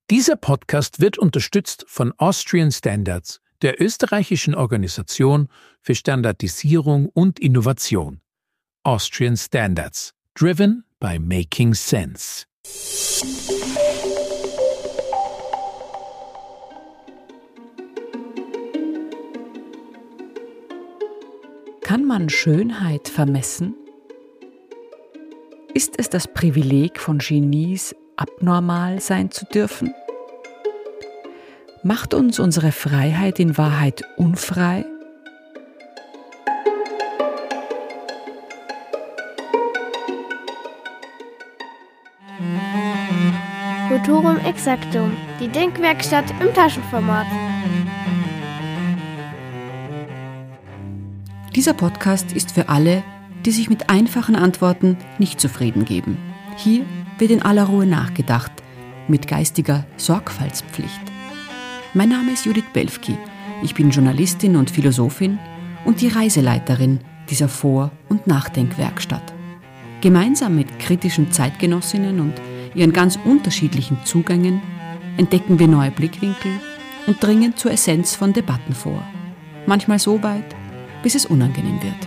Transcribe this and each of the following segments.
Dieser Podcast wird unterstützt von Austrian Standards, der österreichischen Organisation für Standardisierung und Innovation. Austrian Standards, driven by making sense. Kann man Schönheit vermessen? Ist es das Privileg von Genies, abnormal sein zu dürfen? Macht uns unsere Freiheit in Wahrheit unfrei? Futurum Exactum, die Denkwerkstatt im Taschenformat. Dieser Podcast ist für alle, die sich mit einfachen Antworten nicht zufrieden geben. Hier wird in aller Ruhe nachgedacht, mit geistiger Sorgfaltspflicht. Mein Name ist Judith Belfki. Ich bin Journalistin und Philosophin und die Reiseleiterin dieser Vor- und Nachdenkwerkstatt. Gemeinsam mit kritischen Zeitgenossinnen und ihren ganz unterschiedlichen Zugängen entdecken wir neue Blickwinkel und dringen zur Essenz von Debatten vor. Manchmal so weit, bis es unangenehm wird.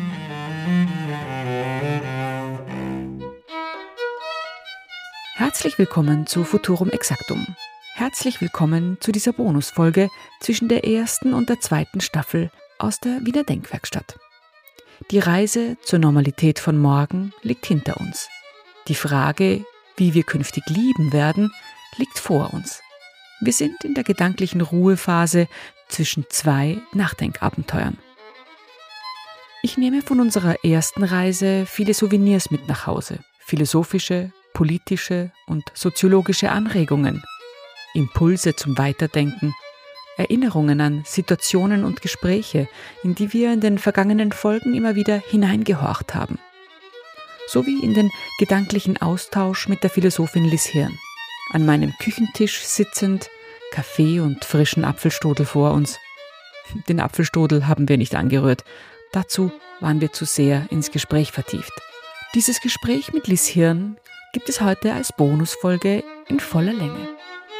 Herzlich willkommen zu Futurum Exactum. Herzlich willkommen zu dieser Bonusfolge zwischen der ersten und der zweiten Staffel aus der Wiener Denkwerkstatt. Die Reise zur Normalität von morgen liegt hinter uns. Die Frage, wie wir künftig lieben werden, liegt vor uns. Wir sind in der gedanklichen Ruhephase zwischen zwei Nachdenkabenteuern. Ich nehme von unserer ersten Reise viele Souvenirs mit nach Hause. Philosophische, politische und soziologische Anregungen, Impulse zum Weiterdenken, Erinnerungen an Situationen und Gespräche, in die wir in den vergangenen Folgen immer wieder hineingehorcht haben. Sowie in den gedanklichen Austausch mit der Philosophin Liz Hirn. An meinem Küchentisch sitzend, Kaffee und frischen Apfelstodel vor uns. Den Apfelstodel haben wir nicht angerührt. Dazu waren wir zu sehr ins Gespräch vertieft. Dieses Gespräch mit Liz Hirn gibt es heute als Bonusfolge in voller Länge.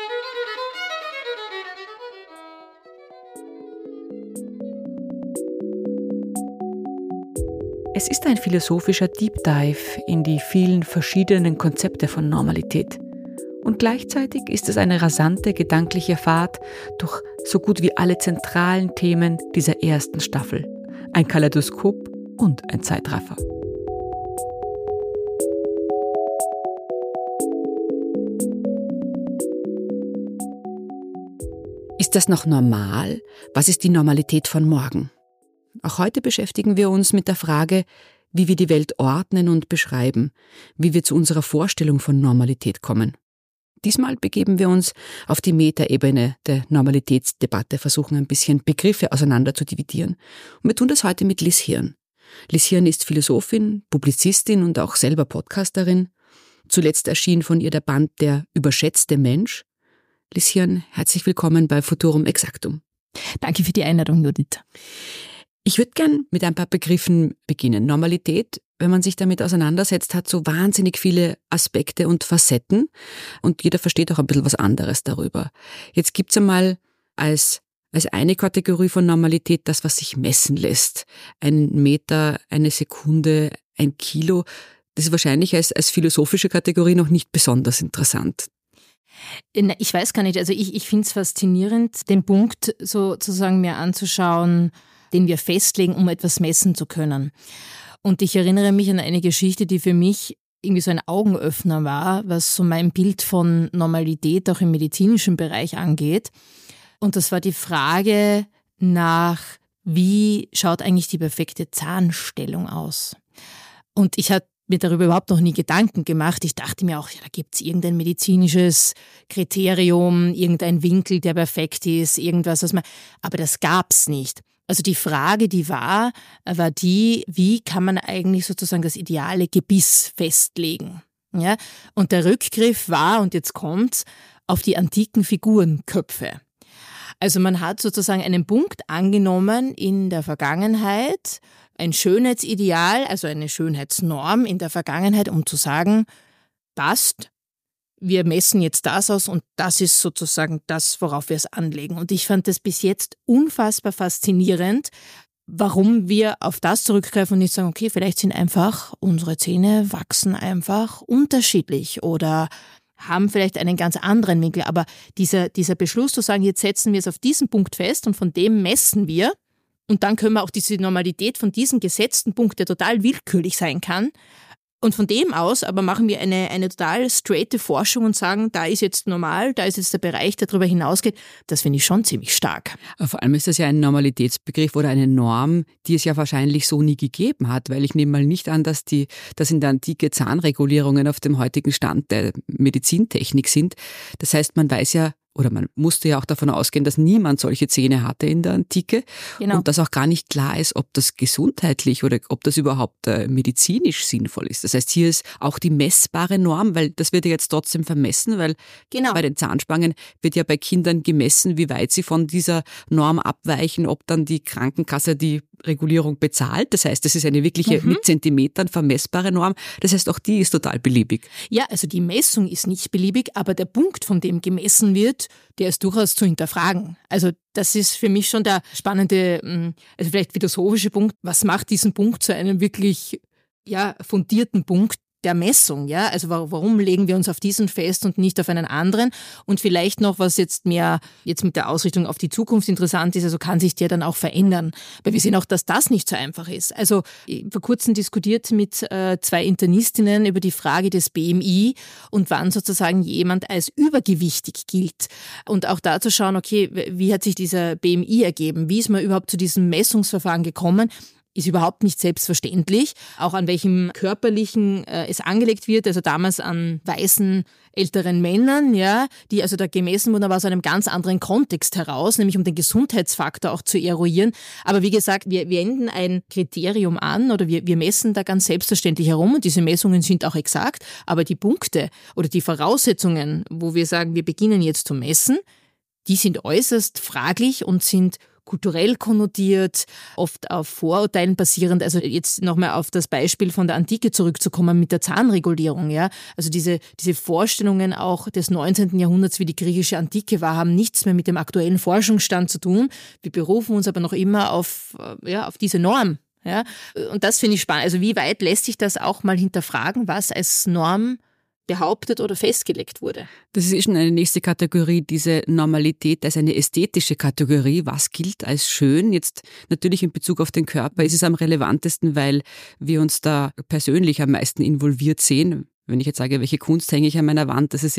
Es ist ein philosophischer Deep Dive in die vielen verschiedenen Konzepte von Normalität. Und gleichzeitig ist es eine rasante gedankliche Fahrt durch so gut wie alle zentralen Themen dieser ersten Staffel. Ein Kaleidoskop und ein Zeitraffer. Ist das noch normal? Was ist die Normalität von morgen? Auch heute beschäftigen wir uns mit der Frage, wie wir die Welt ordnen und beschreiben, wie wir zu unserer Vorstellung von Normalität kommen. Diesmal begeben wir uns auf die Metaebene der Normalitätsdebatte, versuchen ein bisschen Begriffe auseinander zu dividieren. Und wir tun das heute mit Liz Hirn. Liz Hirn ist Philosophin, Publizistin und auch selber Podcasterin. Zuletzt erschien von ihr der Band Der überschätzte Mensch. Liz Hirn, herzlich willkommen bei Futurum Exactum. Danke für die Einladung, Judith. Ich würde gern mit ein paar Begriffen beginnen. Normalität, wenn man sich damit auseinandersetzt, hat so wahnsinnig viele Aspekte und Facetten und jeder versteht auch ein bisschen was anderes darüber. Jetzt gibt's einmal als eine Kategorie von Normalität das, was sich messen lässt. 1 Meter, 1 Sekunde, 1 Kilo. Das ist wahrscheinlich als philosophische Kategorie noch nicht besonders interessant. Ich weiß gar nicht, also ich finde es faszinierend, den Punkt sozusagen mir anzuschauen, den wir festlegen, um etwas messen zu können. Und ich erinnere mich an eine Geschichte, die für mich irgendwie so ein Augenöffner war, was so mein Bild von Normalität auch im medizinischen Bereich angeht. Und das war die Frage nach, wie schaut eigentlich die perfekte Zahnstellung aus? Und ich hatte mir darüber überhaupt noch nie Gedanken gemacht. Ich dachte mir auch, ja, da gibt es irgendein medizinisches Kriterium, irgendein Winkel, der perfekt ist, irgendwas, aber das gab es nicht. Also die Frage, die war die, wie kann man eigentlich sozusagen das ideale Gebiss festlegen? Ja? Und der Rückgriff war, und jetzt kommt's, auf die antiken Figurenköpfe. Also man hat sozusagen einen Punkt angenommen in der Vergangenheit, ein Schönheitsideal, also eine Schönheitsnorm in der Vergangenheit, um zu sagen, passt, wir messen jetzt das aus und das ist sozusagen das, worauf wir es anlegen. Und ich fand das bis jetzt unfassbar faszinierend, warum wir auf das zurückgreifen und nicht sagen, okay, vielleicht sind einfach unsere Zähne wachsen einfach unterschiedlich oder haben vielleicht einen ganz anderen Winkel. Aber dieser Beschluss zu sagen, jetzt setzen wir es auf diesen Punkt fest und von dem messen wir und dann können wir auch diese Normalität von diesem gesetzten Punkt, der total willkürlich sein kann, und von dem aus aber machen wir eine total straighte Forschung und sagen, da ist jetzt normal, da ist jetzt der Bereich, der darüber hinausgeht. Das finde ich schon ziemlich stark. Vor allem ist das ja ein Normalitätsbegriff oder eine Norm, die es ja wahrscheinlich so nie gegeben hat, weil ich nehme mal nicht an, dass in der Antike Zahnregulierungen auf dem heutigen Stand der Medizintechnik sind. Das heißt, man weiß ja, oder man musste ja auch davon ausgehen, dass niemand solche Zähne hatte in der Antike. Genau. Und dass auch gar nicht klar ist, ob das gesundheitlich oder ob das überhaupt medizinisch sinnvoll ist. Das heißt, hier ist auch die messbare Norm, weil das wird ja jetzt trotzdem vermessen, weil bei den Zahnspangen wird ja bei Kindern gemessen, wie weit sie von dieser Norm abweichen, ob dann die Krankenkasse die Regulierung bezahlt. Das heißt, das ist eine wirkliche mit Zentimetern vermessbare Norm. Das heißt, auch die ist total beliebig. Ja, also die Messung ist nicht beliebig, aber der Punkt, von dem gemessen wird, der ist durchaus zu hinterfragen. Also das ist für mich schon der spannende, also vielleicht philosophische Punkt. Was macht diesen Punkt zu einem wirklich fundierten Punkt der Messung? Ja? Also warum legen wir uns auf diesen fest und nicht auf einen anderen? Und vielleicht noch, was jetzt mit der Ausrichtung auf die Zukunft interessant ist, also kann sich der dann auch verändern. Weil wir sehen auch, dass das nicht so einfach ist. Also vor kurzem diskutiert mit 2 Internistinnen über die Frage des BMI und wann sozusagen jemand als übergewichtig gilt. Und auch da zu schauen, okay, wie hat sich dieser BMI ergeben? Wie ist man überhaupt zu diesem Messungsverfahren gekommen? Ist überhaupt nicht selbstverständlich, auch an welchem körperlichen es angelegt wird, also damals an weißen älteren Männern, die also da gemessen wurden, aber aus einem ganz anderen Kontext heraus, nämlich um den Gesundheitsfaktor auch zu eruieren. Aber wie gesagt, wir wenden ein Kriterium an oder wir messen da ganz selbstverständlich herum und diese Messungen sind auch exakt, aber die Punkte oder die Voraussetzungen, wo wir sagen, wir beginnen jetzt zu messen, die sind äußerst fraglich und sind kulturell konnotiert, oft auf Vorurteilen basierend. Also jetzt nochmal auf das Beispiel von der Antike zurückzukommen mit der Zahnregulierung. Ja? Also diese Vorstellungen auch des 19. Jahrhunderts, wie die griechische Antike war, haben nichts mehr mit dem aktuellen Forschungsstand zu tun. Wir berufen uns aber noch immer auf diese Norm. Ja? Und das finde ich spannend. Also wie weit lässt sich das auch mal hinterfragen, was als Norm behauptet oder festgelegt wurde. Das ist schon eine nächste Kategorie, diese Normalität als eine ästhetische Kategorie. Was gilt als schön? Jetzt natürlich in Bezug auf den Körper ist es am relevantesten, weil wir uns da persönlich am meisten involviert sehen. Wenn ich jetzt sage, welche Kunst hänge ich an meiner Wand, das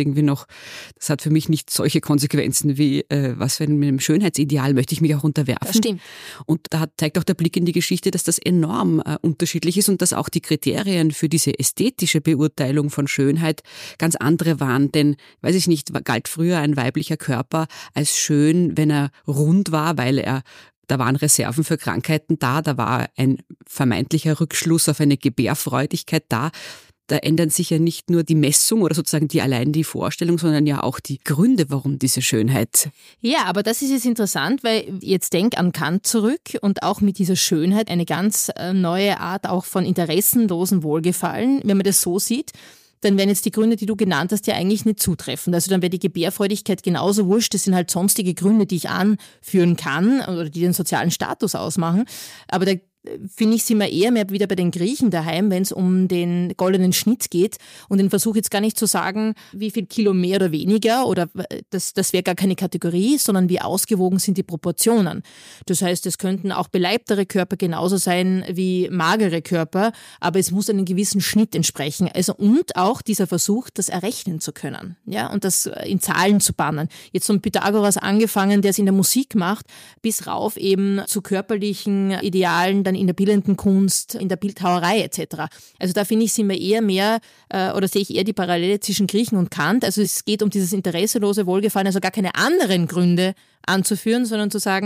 hat für mich nicht solche Konsequenzen wie, was für einem Schönheitsideal möchte ich mich auch unterwerfen. Das stimmt. Und da zeigt auch der Blick in die Geschichte, dass das enorm unterschiedlich ist und dass auch die Kriterien für diese ästhetische Beurteilung von Schönheit ganz andere waren. Denn, weiß ich nicht, galt früher ein weiblicher Körper als schön, wenn er rund war, da waren Reserven für Krankheiten da war ein vermeintlicher Rückschluss auf eine Gebärfreudigkeit da. Da ändern sich ja nicht nur die Messung oder sozusagen allein die Vorstellung, sondern ja auch die Gründe, warum diese Schönheit. Ja, aber das ist jetzt interessant, weil jetzt denk an Kant zurück und auch mit dieser Schönheit eine ganz neue Art auch von interessenlosen Wohlgefallen, wenn man das so sieht. Dann wären jetzt die Gründe, die du genannt hast, ja eigentlich nicht zutreffend. Also dann wäre die Gebärfreudigkeit genauso wurscht. Das sind halt sonstige Gründe, die ich anführen kann oder die den sozialen Status ausmachen. Aber da finde ich, sind wir eher mehr wieder bei den Griechen daheim, wenn es um den goldenen Schnitt geht. Und den Versuch jetzt gar nicht zu sagen, wie viel Kilo mehr oder weniger oder das wäre gar keine Kategorie, sondern wie ausgewogen sind die Proportionen. Das heißt, es könnten auch beleibtere Körper genauso sein wie magere Körper, aber es muss einen gewissen Schnitt entsprechen. Also und auch dieser Versuch, das errechnen zu können, ja, und das in Zahlen zu bannen. Jetzt von Pythagoras angefangen, der es in der Musik macht, bis rauf eben zu körperlichen Idealen, dann in der bildenden Kunst, in der Bildhauerei etc. Also da finde ich, sind wir eher mehr, oder sehe ich eher die Parallele zwischen Griechen und Kant. Also es geht um dieses interesselose Wohlgefallen, also gar keine anderen Gründe anzuführen, sondern zu sagen,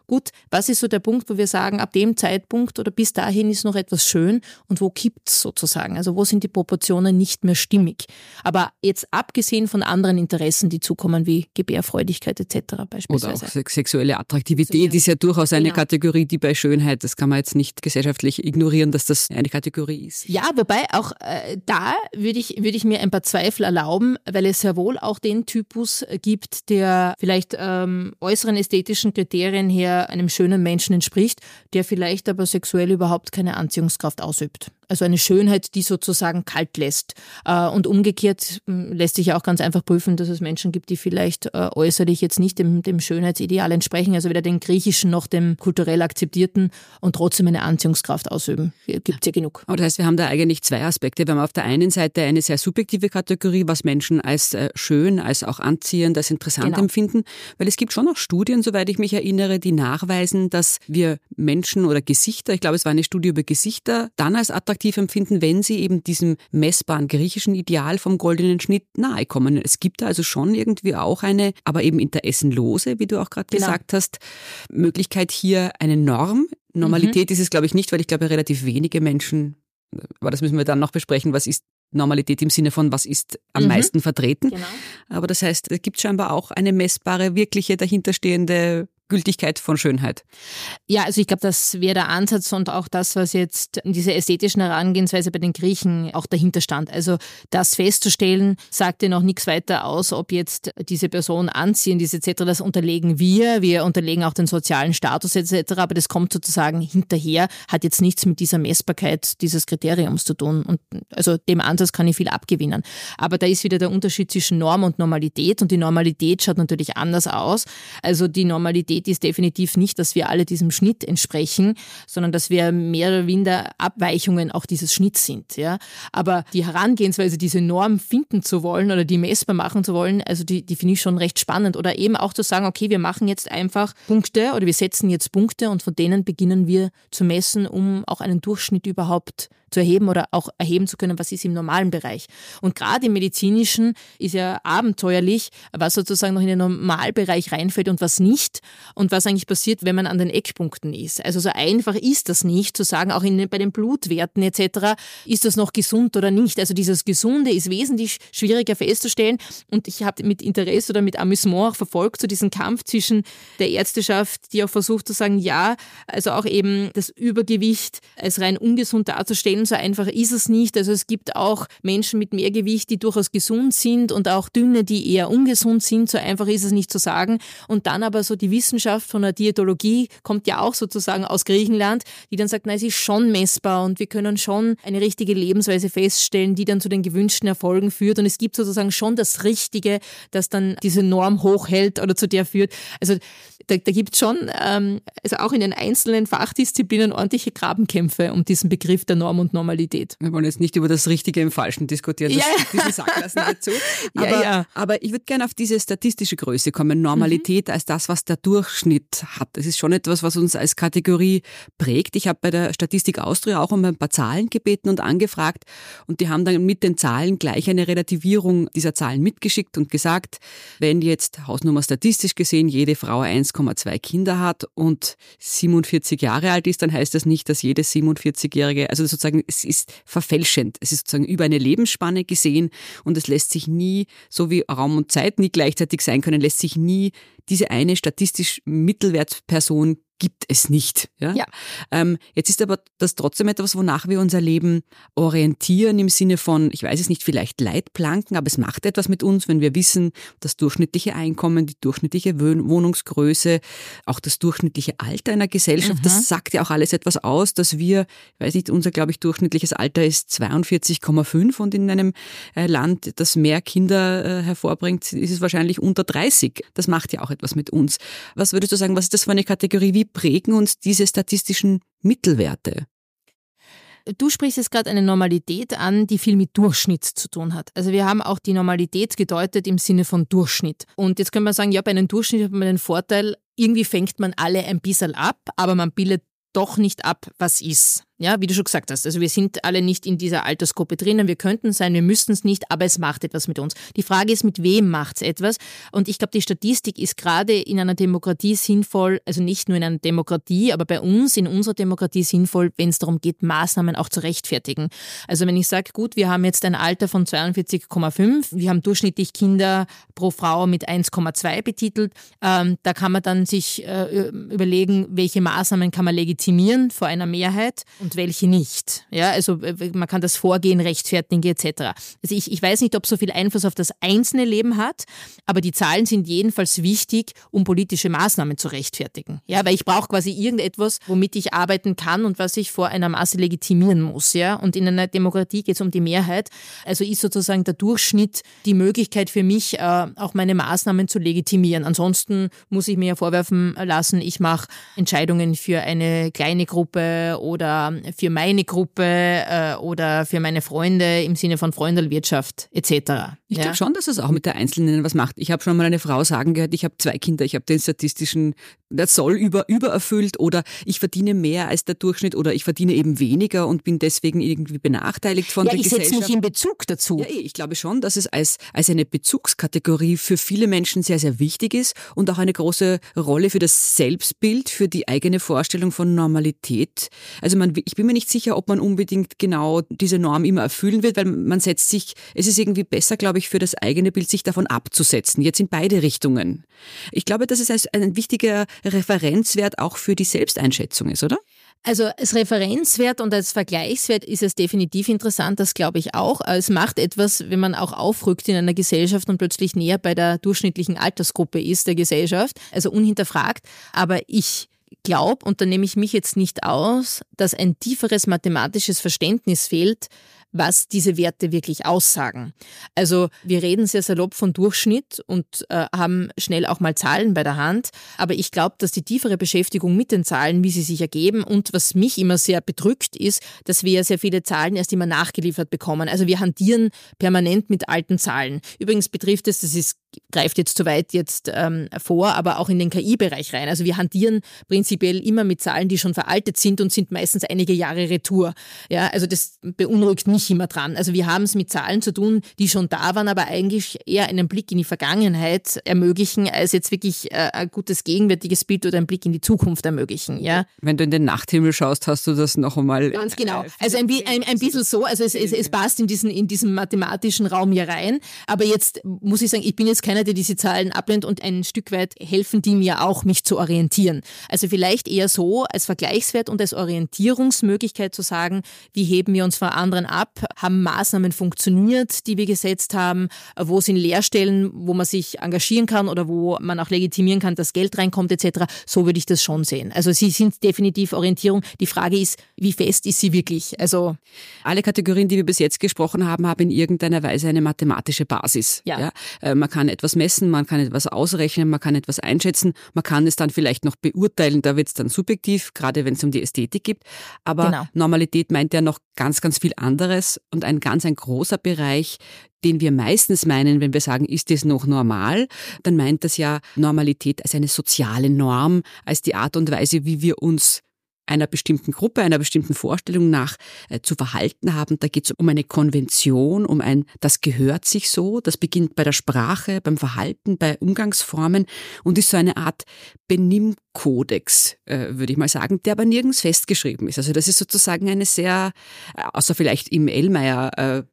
gut, was ist so der Punkt, wo wir sagen, ab dem Zeitpunkt oder bis dahin ist noch etwas schön und wo kippt es sozusagen? Also wo sind die Proportionen nicht mehr stimmig? Aber jetzt abgesehen von anderen Interessen, die zukommen, wie Gebärfreudigkeit etc. beispielsweise. Oder auch sexuelle Attraktivität ist ja durchaus eine Kategorie, die bei Schönheit, das kann man jetzt nicht gesellschaftlich ignorieren, dass das eine Kategorie ist. Ja, wobei auch da würde ich mir ein paar Zweifel erlauben, weil es sehr wohl auch den Typus gibt, der vielleicht äußeren ästhetischen Kriterien her einem schönen Menschen entspricht, der vielleicht aber sexuell überhaupt keine Anziehungskraft ausübt. Also eine Schönheit, die sozusagen kalt lässt. Und umgekehrt lässt sich ja auch ganz einfach prüfen, dass es Menschen gibt, die vielleicht äußerlich jetzt nicht dem Schönheitsideal entsprechen, also weder dem griechischen noch dem kulturell akzeptierten und trotzdem eine Anziehungskraft ausüben. Gibt es ja genug. Aber das heißt, wir haben da eigentlich zwei Aspekte. Wir haben auf der einen Seite eine sehr subjektive Kategorie, was Menschen als schön, als auch anziehend, als interessant empfinden. Weil es gibt schon auch Studien, soweit ich mich erinnere, die nachweisen, dass wir Menschen oder Gesichter, ich glaube, es war eine Studie über Gesichter, dann als attraktiv empfinden, wenn sie eben diesem messbaren griechischen Ideal vom goldenen Schnitt nahe kommen. Es gibt da also schon irgendwie auch eine, aber eben interessenlose, wie du auch gerade gesagt hast, Möglichkeit hier eine Normalität ist es, glaube ich, nicht, weil ich glaube, relativ wenige Menschen, aber das müssen wir dann noch besprechen, was ist Normalität im Sinne von, was ist am meisten vertreten. Genau. Aber das heißt, es gibt scheinbar auch eine messbare, wirkliche, dahinterstehende Gültigkeit von Schönheit. Ja, also ich glaube, das wäre der Ansatz und auch das, was jetzt in dieser ästhetischen Herangehensweise bei den Griechen auch dahinter stand. Also das festzustellen, sagt ja noch nichts weiter aus, ob jetzt diese Person anziehend ist etc. Das unterlegen wir unterlegen auch den sozialen Status etc. Aber das kommt sozusagen hinterher, hat jetzt nichts mit dieser Messbarkeit dieses Kriteriums zu tun. Und also dem Ansatz kann ich viel abgewinnen. Aber da ist wieder der Unterschied zwischen Norm und Normalität und die Normalität schaut natürlich anders aus. Also die Normalität ist definitiv nicht, dass wir alle diesem Schnitt entsprechen, sondern dass wir mehr oder weniger Abweichungen auch dieses Schnitts sind. Ja? Aber die Herangehensweise, diese Norm finden zu wollen oder die messbar machen zu wollen, also die finde ich schon recht spannend. Oder eben auch zu sagen, okay, wir machen jetzt einfach Punkte oder wir setzen jetzt Punkte und von denen beginnen wir zu messen, um auch einen Durchschnitt überhaupt zu erheben oder auch erheben zu können, was ist im normalen Bereich. Und gerade im Medizinischen ist ja abenteuerlich, was sozusagen noch in den Normalbereich reinfällt und was nicht und was eigentlich passiert, wenn man an den Eckpunkten ist. Also so einfach ist das nicht, zu sagen, auch bei den Blutwerten etc., ist das noch gesund oder nicht. Also dieses Gesunde ist wesentlich schwieriger festzustellen und ich habe mit Interesse oder mit Amüsement auch verfolgt, so diesen Kampf zwischen der Ärzteschaft, die auch versucht zu sagen, ja, also auch eben das Übergewicht als rein ungesund darzustellen, so einfach ist es nicht. Also es gibt auch Menschen mit mehr Gewicht, die durchaus gesund sind und auch Dünne, die eher ungesund sind. So einfach ist es nicht zu sagen. Und dann aber so die Wissenschaft von der Diätologie kommt ja auch sozusagen aus Griechenland, die dann sagt, nein, es ist schon messbar und wir können schon eine richtige Lebensweise feststellen, die dann zu den gewünschten Erfolgen führt. Und es gibt sozusagen schon das Richtige, das dann diese Norm hochhält oder zu der führt. Also da gibt es schon, also auch in den einzelnen Fachdisziplinen ordentliche Grabenkämpfe um diesen Begriff der Norm und Normalität. Wir wollen jetzt nicht über das Richtige im Falschen diskutieren, diesen Sack lassen wir zu. Aber ich würde gerne auf diese statistische Größe kommen, Normalität als das, was der Durchschnitt hat. Das ist schon etwas, was uns als Kategorie prägt. Ich habe bei der Statistik Austria auch um ein paar Zahlen gebeten und angefragt und die haben dann mit den Zahlen gleich eine Relativierung dieser Zahlen mitgeschickt und gesagt, wenn jetzt Hausnummer statistisch gesehen jede Frau 1,2 Kinder hat und 47 Jahre alt ist, dann heißt das nicht, dass jede 47-Jährige, also sozusagen, es ist verfälschend. Es ist sozusagen über eine Lebensspanne gesehen und es lässt sich nie, so wie Raum und Zeit nie gleichzeitig sein können, lässt sich nie diese eine statistisch Mittelwertperson gibt es nicht. Ja? Jetzt ist aber das trotzdem etwas, wonach wir unser Leben orientieren im Sinne von, ich weiß es nicht, vielleicht Leitplanken, aber es macht etwas mit uns, wenn wir wissen, das durchschnittliche Einkommen, die durchschnittliche Wohnungsgröße, auch das durchschnittliche Alter einer Gesellschaft, das sagt ja auch alles etwas aus, dass wir, ich weiß nicht, unser, glaube ich, durchschnittliches Alter ist 42,5 und in einem Land, das mehr Kinder hervorbringt, ist es wahrscheinlich unter 30. Das macht ja auch etwas mit uns. Was würdest du sagen, was ist das für eine Kategorie? Wie prägen uns diese statistischen Mittelwerte? Du sprichst jetzt gerade eine Normalität an, die viel mit Durchschnitt zu tun hat. Also wir haben auch die Normalität gedeutet im Sinne von Durchschnitt. Und jetzt können wir sagen, ja, bei einem Durchschnitt hat man den Vorteil, irgendwie fängt man alle ein bisschen ab, aber man bildet doch nicht ab, was ist. Ja, wie du schon gesagt hast. Also wir sind alle nicht in dieser Altersgruppe drinnen. Wir könnten sein, wir müssten es nicht, aber es macht etwas mit uns. Die Frage ist, mit wem macht es etwas? Und ich glaube, die Statistik ist gerade in einer Demokratie sinnvoll, also nicht nur in einer Demokratie, aber bei uns, in unserer Demokratie sinnvoll, wenn es darum geht, Maßnahmen auch zu rechtfertigen. Also wenn ich sage, gut, wir haben jetzt ein Alter von 42,5, wir haben durchschnittlich Kinder pro Frau mit 1,2 betitelt, da kann man dann sich überlegen, welche Maßnahmen kann man legitimieren vor einer Mehrheit und welche nicht. Ja, also man kann das Vorgehen rechtfertigen etc. Also ich weiß nicht, ob so viel Einfluss auf das einzelne Leben hat, aber die Zahlen sind jedenfalls wichtig, um politische Maßnahmen zu rechtfertigen. Ja, weil ich brauche quasi irgendetwas, womit ich arbeiten kann und was ich vor einer Masse legitimieren muss. Ja, und in einer Demokratie geht es um die Mehrheit. Also ist sozusagen der Durchschnitt die Möglichkeit für mich, auch meine Maßnahmen zu legitimieren. Ansonsten muss ich mir ja vorwerfen lassen, ich mache Entscheidungen für eine kleine Gruppe oder für meine Gruppe oder für meine Freunde im Sinne von Freundelwirtschaft etc. Ich glaube schon, dass es auch mit der Einzelnen was macht. Ich habe schon mal eine Frau sagen gehört, ich habe 2 Kinder, ich habe den statistischen, das soll übererfüllt oder ich verdiene mehr als der Durchschnitt oder ich verdiene eben weniger und bin deswegen irgendwie benachteiligt von der Gesellschaft. Ja, ich setze mich in Bezug dazu. Ja, ich glaube schon, dass es als eine Bezugskategorie für viele Menschen sehr, sehr wichtig ist und auch eine große Rolle für das Selbstbild, für die eigene Vorstellung von Normalität. Also ich bin mir nicht sicher, ob man unbedingt genau diese Norm immer erfüllen wird, weil man setzt sich, es ist irgendwie besser, glaube ich, für das eigene Bild, sich davon abzusetzen, jetzt in beide Richtungen. Ich glaube, dass es als ein wichtiger Referenzwert auch für die Selbsteinschätzung ist, oder? Also als Referenzwert und als Vergleichswert ist es definitiv interessant, das glaube ich auch. Es macht etwas, wenn man auch aufrückt in einer Gesellschaft und plötzlich näher bei der durchschnittlichen Altersgruppe ist der Gesellschaft, also unhinterfragt. Aber ich glaube, und da nehme ich mich jetzt nicht aus, dass ein tieferes mathematisches Verständnis fehlt, was diese Werte wirklich aussagen. Also wir reden sehr salopp von Durchschnitt und haben schnell auch mal Zahlen bei der Hand, aber ich glaube, dass die tiefere Beschäftigung mit den Zahlen, wie sie sich ergeben und was mich immer sehr bedrückt ist, dass wir ja sehr viele Zahlen erst immer nachgeliefert bekommen. Also wir hantieren permanent mit alten Zahlen. Übrigens betrifft es, greift jetzt zu weit jetzt vor, aber auch in den KI-Bereich rein. Also wir hantieren prinzipiell immer mit Zahlen, die schon veraltet sind und sind meistens einige Jahre retour. Ja, also das beunruhigt mich immer dran. Also wir haben es mit Zahlen zu tun, die schon da waren, aber eigentlich eher einen Blick in die Vergangenheit ermöglichen, als jetzt wirklich ein gutes gegenwärtiges Bild oder einen Blick in die Zukunft ermöglichen. Ja? Wenn du in den Nachthimmel schaust, hast du das noch einmal... Ganz genau. Also ein bisschen so, also es passt in diesem mathematischen Raum hier rein, aber jetzt muss ich sagen, ich bin jetzt keiner, der diese Zahlen ablehnt und ein Stück weit helfen die mir auch, mich zu orientieren. Also vielleicht eher so als Vergleichswert und als Orientierungsmöglichkeit zu sagen, wie heben wir uns von anderen ab, haben Maßnahmen funktioniert, die wir gesetzt haben, wo sind Leerstellen, wo man sich engagieren kann oder wo man auch legitimieren kann, dass Geld reinkommt etc. So würde ich das schon sehen. Also sie sind definitiv Orientierung. Die Frage ist, wie fest ist sie wirklich? Also alle Kategorien, die wir bis jetzt gesprochen haben, haben in irgendeiner Weise eine mathematische Basis. Ja. Ja? Man kann etwas messen, man kann etwas ausrechnen, man kann etwas einschätzen, man kann es dann vielleicht noch beurteilen, da wird es dann subjektiv, gerade wenn es um die Ästhetik geht. Aber genau. Normalität meint ja noch ganz, ganz viel anderes und ein großer Bereich, den wir meistens meinen, wenn wir sagen, ist das noch normal, dann meint das ja Normalität als eine soziale Norm, als die Art und Weise, wie wir uns einer bestimmten Gruppe, einer bestimmten Vorstellung nach zu verhalten haben. Da geht es um eine Konvention, um das gehört sich so, das beginnt bei der Sprache, beim Verhalten, bei Umgangsformen und ist so eine Art Benimmkodex, würde ich mal sagen, der aber nirgends festgeschrieben ist. Also das ist sozusagen eine sehr, außer vielleicht im Ellmeier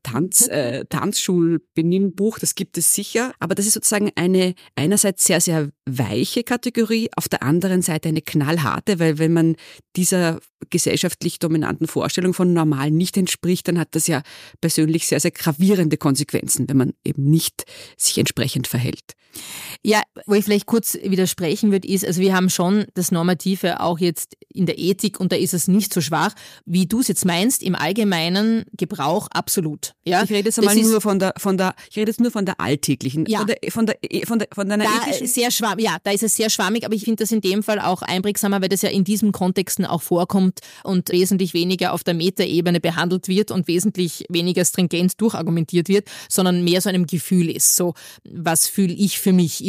Tanzschul-Benimmbuch, das gibt es sicher, aber das ist sozusagen eine einerseits sehr, sehr weiche Kategorie, auf der anderen Seite eine knallharte, weil wenn man dieser gesellschaftlich dominanten Vorstellung von normal nicht entspricht, dann hat das ja persönlich sehr, sehr gravierende Konsequenzen, wenn man eben nicht sich entsprechend verhält. Ja, wo ich vielleicht kurz widersprechen würde, ist, also wir haben schon das Normative auch jetzt in der Ethik und da ist es nicht so schwach, wie du es jetzt meinst, im allgemeinen Gebrauch absolut. Ja, ich rede jetzt einmal nur von der alltäglichen, ja, von der ethischen. Sehr schwammig, ja, da ist es sehr schwammig, aber ich finde das in dem Fall auch einprägsamer, weil das ja in diesen Kontexten auch vorkommt und wesentlich weniger auf der Metaebene behandelt wird und wesentlich weniger stringent durchargumentiert wird, sondern mehr so einem Gefühl ist. So, was fühle ich für mich?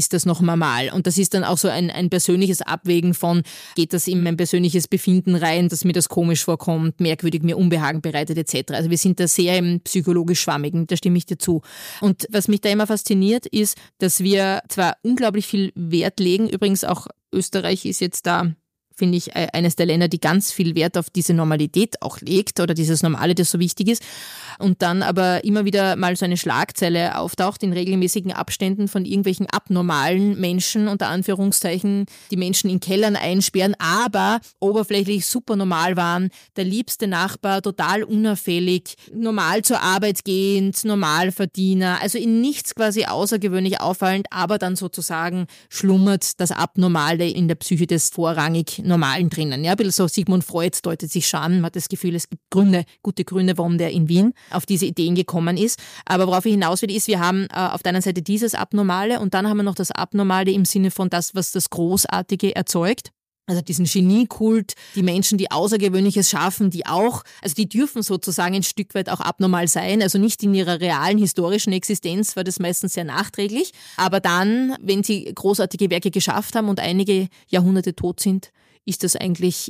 ist das noch normal? Und das ist dann auch so ein persönliches Abwägen von, geht das in mein persönliches Befinden rein, dass mir das komisch vorkommt, merkwürdig, mir Unbehagen bereitet etc. Also wir sind da sehr im psychologisch Schwammigen, da stimme ich dir zu. Und was mich da immer fasziniert ist, dass wir zwar unglaublich viel Wert legen, übrigens auch Österreich ist jetzt da, finde ich, eines der Länder, die ganz viel Wert auf diese Normalität auch legt oder dieses Normale, das so wichtig ist. Und dann aber immer wieder mal so eine Schlagzeile auftaucht in regelmäßigen Abständen von irgendwelchen abnormalen Menschen, unter Anführungszeichen, die Menschen in Kellern einsperren, aber oberflächlich super normal waren, der liebste Nachbar, total unauffällig, normal zur Arbeit gehend, Normalverdiener, also in nichts quasi außergewöhnlich auffallend, aber dann sozusagen schlummert das Abnormale in der Psyche des vorrangig Normalen drinnen. Ja, ein bisschen so Sigmund Freud deutet sich schon an, man hat das Gefühl, es gibt Gründe, gute Gründe, warum der in Wien auf diese Ideen gekommen ist. Aber worauf ich hinaus will, ist, wir haben auf der einen Seite dieses Abnormale und dann haben wir noch das Abnormale im Sinne von das, was das Großartige erzeugt. Also diesen Geniekult, die Menschen, die Außergewöhnliches schaffen, die dürfen sozusagen ein Stück weit auch abnormal sein, also nicht in ihrer realen historischen Existenz war das meistens sehr nachträglich, aber dann, wenn sie großartige Werke geschafft haben und einige Jahrhunderte tot sind, ist das eigentlich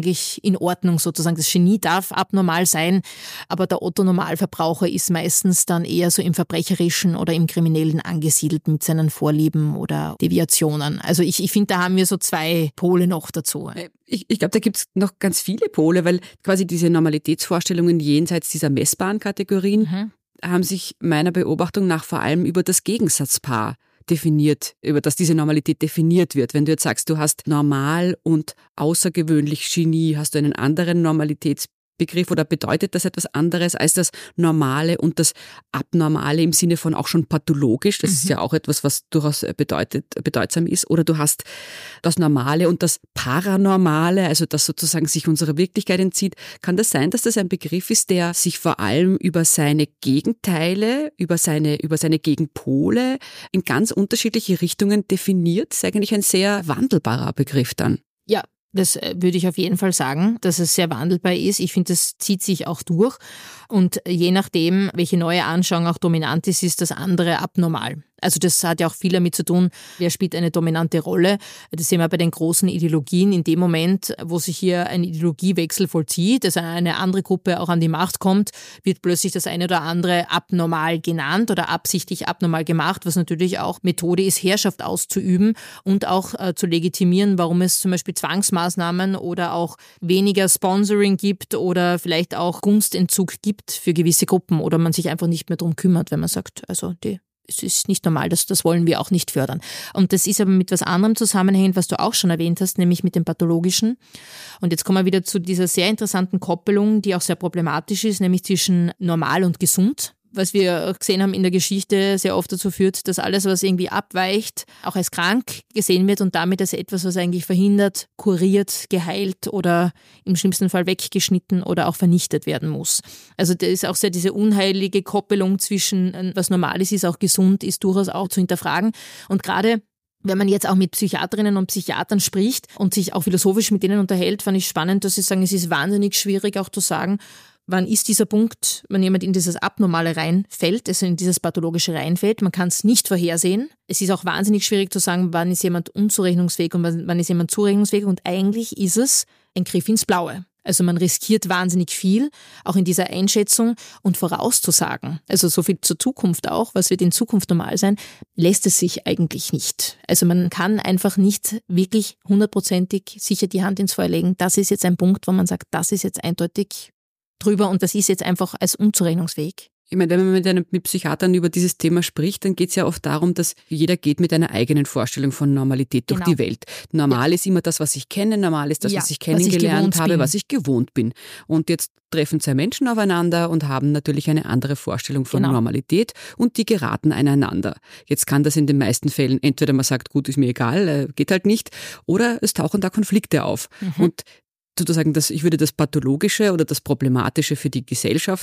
in Ordnung sozusagen. Das Genie darf abnormal sein, aber der Otto-Normalverbraucher ist meistens dann eher so im Verbrecherischen oder im Kriminellen angesiedelt mit seinen Vorlieben oder Deviationen. Also ich finde, da haben wir so zwei Pole noch dazu. Ich glaube, da gibt es noch ganz viele Pole, weil quasi diese Normalitätsvorstellungen jenseits dieser messbaren Kategorien haben sich meiner Beobachtung nach vor allem über das Gegensatzpaar definiert, über das diese Normalität definiert wird. Wenn du jetzt sagst, du hast normal und außergewöhnlich Genie, hast du einen anderen Normalitätsbegriff oder bedeutet das etwas anderes als das Normale und das Abnormale im Sinne von auch schon pathologisch? Das ist ja auch etwas, was durchaus bedeutsam ist. Oder du hast das Normale und das Paranormale, also das sozusagen sich unserer Wirklichkeit entzieht. Kann das sein, dass das ein Begriff ist, der sich vor allem über seine Gegenteile, über seine Gegenpole in ganz unterschiedliche Richtungen definiert? Das ist eigentlich ein sehr wandelbarer Begriff dann. Ja. Das würde ich auf jeden Fall sagen, dass es sehr wandelbar ist. Ich finde, das zieht sich auch durch. Und je nachdem, welche neue Anschauung auch dominant ist, ist das andere abnormal. Also das hat ja auch viel damit zu tun, wer spielt eine dominante Rolle. Das sehen wir bei den großen Ideologien. In dem Moment, wo sich hier ein Ideologiewechsel vollzieht, also eine andere Gruppe auch an die Macht kommt, wird plötzlich das eine oder andere abnormal genannt oder absichtlich abnormal gemacht, was natürlich auch Methode ist, Herrschaft auszuüben und auch zu legitimieren, warum es zum Beispiel Zwangsmaßnahmen oder auch weniger Sponsoring gibt oder vielleicht auch Gunstentzug gibt für gewisse Gruppen oder man sich einfach nicht mehr darum kümmert, wenn man sagt, also es ist nicht normal, das wollen wir auch nicht fördern. Und das ist aber mit was anderem zusammenhängend, was du auch schon erwähnt hast, nämlich mit dem Pathologischen. Und jetzt kommen wir wieder zu dieser sehr interessanten Koppelung, die auch sehr problematisch ist, nämlich zwischen normal und gesund. Was wir gesehen haben in der Geschichte, sehr oft dazu führt, dass alles, was irgendwie abweicht, auch als krank gesehen wird und damit als etwas, was eigentlich verhindert, kuriert, geheilt oder im schlimmsten Fall weggeschnitten oder auch vernichtet werden muss. Also da ist auch sehr diese unheilige Koppelung zwischen was normal ist auch gesund, ist durchaus auch zu hinterfragen. Und gerade wenn man jetzt auch mit Psychiaterinnen und Psychiatern spricht und sich auch philosophisch mit denen unterhält, fand ich spannend, dass sie sagen, es ist wahnsinnig schwierig auch zu sagen, wann ist dieser Punkt, wenn jemand in dieses Abnormale reinfällt, also in dieses Pathologische reinfällt. Man kann es nicht vorhersehen. Es ist auch wahnsinnig schwierig zu sagen, wann ist jemand unzurechnungsfähig und wann ist jemand zurechnungsfähig. Und eigentlich ist es ein Griff ins Blaue. Also man riskiert wahnsinnig viel, auch in dieser Einschätzung und vorauszusagen. Also so viel zur Zukunft auch, was wird in Zukunft normal sein, lässt es sich eigentlich nicht. Also man kann einfach nicht wirklich 100%ig sicher die Hand ins Feuer legen. Das ist jetzt ein Punkt, wo man sagt, das ist jetzt eindeutig drüber und das ist jetzt einfach als unzurechnungsfähig. Ich meine, wenn man mit Psychiatern über dieses Thema spricht, dann geht es ja oft darum, dass jeder geht mit einer eigenen Vorstellung von Normalität durch die Welt. Normal ist immer das, was ich kenne, normal ist das, was ich kennengelernt habe, was ich gewohnt bin. Und jetzt treffen zwei Menschen aufeinander und haben natürlich eine andere Vorstellung von Normalität und die geraten aneinander. Jetzt kann das in den meisten Fällen, entweder man sagt, gut, ist mir egal, geht halt nicht, oder es tauchen da Konflikte auf. Und sozusagen, ich würde das Pathologische oder das Problematische für die Gesellschaft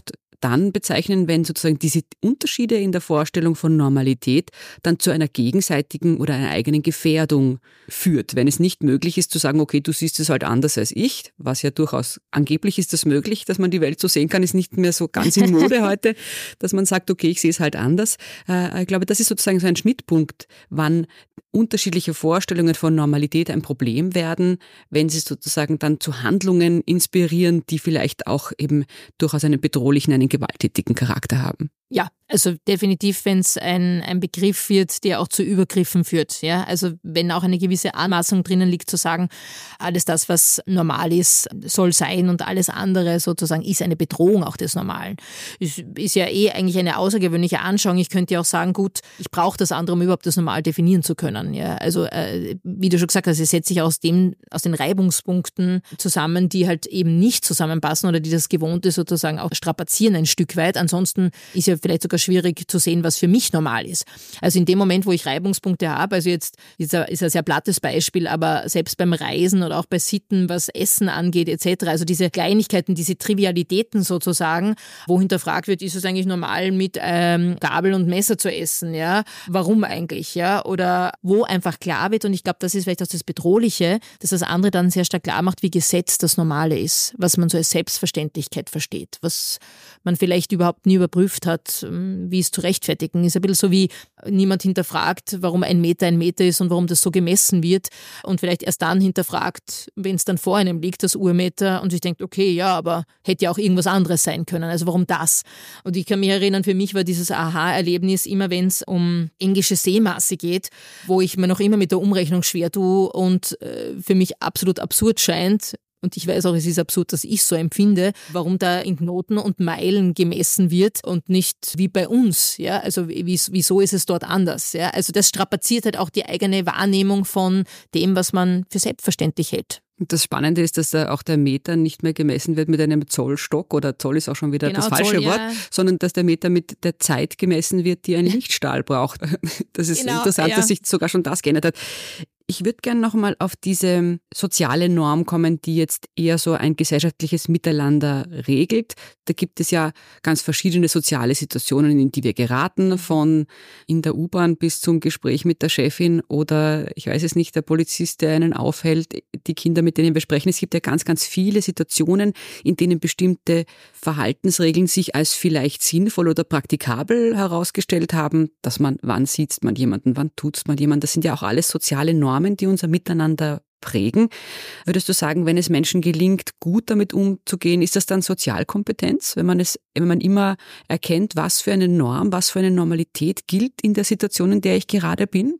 dann bezeichnen, wenn sozusagen diese Unterschiede in der Vorstellung von Normalität dann zu einer gegenseitigen oder einer eigenen Gefährdung führt. Wenn es nicht möglich ist zu sagen, okay, du siehst es halt anders als ich, was ja durchaus angeblich ist das möglich, dass man die Welt so sehen kann, ist nicht mehr so ganz in Mode heute, dass man sagt, okay, ich sehe es halt anders. Ich glaube, das ist sozusagen so ein Schnittpunkt, wann unterschiedliche Vorstellungen von Normalität ein Problem werden, wenn sie sozusagen dann zu Handlungen inspirieren, die vielleicht auch eben durchaus einen bedrohlichen, einen gewalttätigen Charakter haben. Ja, also definitiv, wenn es ein Begriff wird, der auch zu Übergriffen führt. Ja? Also wenn auch eine gewisse Anmaßung drinnen liegt, zu sagen, alles das, was normal ist, soll sein und alles andere sozusagen ist eine Bedrohung auch des Normalen. Ist ja eigentlich eine außergewöhnliche Anschauung. Ich könnte ja auch sagen, gut, ich brauche das andere, um überhaupt das Normal definieren zu können. Ja? Also wie du schon gesagt hast, es setzt sich aus den Reibungspunkten zusammen, die halt eben nicht zusammenpassen oder die das Gewohnte sozusagen auch strapazieren ein Stück weit. Ansonsten ist ja vielleicht sogar schwierig zu sehen, was für mich normal ist. Also in dem Moment, wo ich Reibungspunkte habe, also jetzt ist ein sehr plattes Beispiel, aber selbst beim Reisen oder auch bei Sitten, was Essen angeht etc., also diese Kleinigkeiten, diese Trivialitäten sozusagen, wo hinterfragt wird, ist es eigentlich normal mit Gabel und Messer zu essen, ja? Warum eigentlich, ja? Oder wo einfach klar wird, und ich glaube, das ist vielleicht auch das Bedrohliche, dass das andere dann sehr stark klar macht, wie gesetzt das Normale ist, was man so als Selbstverständlichkeit versteht, was man vielleicht überhaupt nie überprüft hat, wie es zu rechtfertigen ist. Ein bisschen so wie niemand hinterfragt, warum ein Meter ist und warum das so gemessen wird und vielleicht erst dann hinterfragt, wenn es dann vor einem liegt, das Urmeter, und sich denkt, okay, ja, aber hätte ja auch irgendwas anderes sein können, also warum das? Und ich kann mich erinnern, für mich war dieses Aha-Erlebnis immer, wenn es um englische Seemaße geht, wo ich mir noch immer mit der Umrechnung schwer tue und für mich absolut absurd scheint. Und ich weiß auch, es ist absurd, dass ich so empfinde, warum da in Knoten und Meilen gemessen wird und nicht wie bei uns. Ja? Also wieso ist es dort anders? Ja? Also das strapaziert halt auch die eigene Wahrnehmung von dem, was man für selbstverständlich hält. Das Spannende ist, dass da auch der Meter nicht mehr gemessen wird mit einem Zollstock, oder Zoll ist auch schon wieder das falsche Wort, sondern dass der Meter mit der Zeit gemessen wird, die ein Lichtstrahl braucht. Das ist interessant, dass sich sogar schon das geändert hat. Ich würde gerne noch mal auf diese soziale Norm kommen, die jetzt eher so ein gesellschaftliches Miteinander regelt. Da gibt es ja ganz verschiedene soziale Situationen, in die wir geraten, von in der U-Bahn bis zum Gespräch mit der Chefin oder, ich weiß es nicht, der Polizist, der einen aufhält, die Kinder, mit denen wir sprechen. Es gibt ja ganz, ganz viele Situationen, in denen bestimmte Verhaltensregeln sich als vielleicht sinnvoll oder praktikabel herausgestellt haben, dass man, wann sieht man jemanden, wann tut man jemanden. Das sind ja auch alles soziale Normen, die unser Miteinander prägen. Würdest du sagen, wenn es Menschen gelingt, gut damit umzugehen, ist das dann Sozialkompetenz, wenn man immer erkennt, was für eine Norm, was für eine Normalität gilt in der Situation, in der ich gerade bin?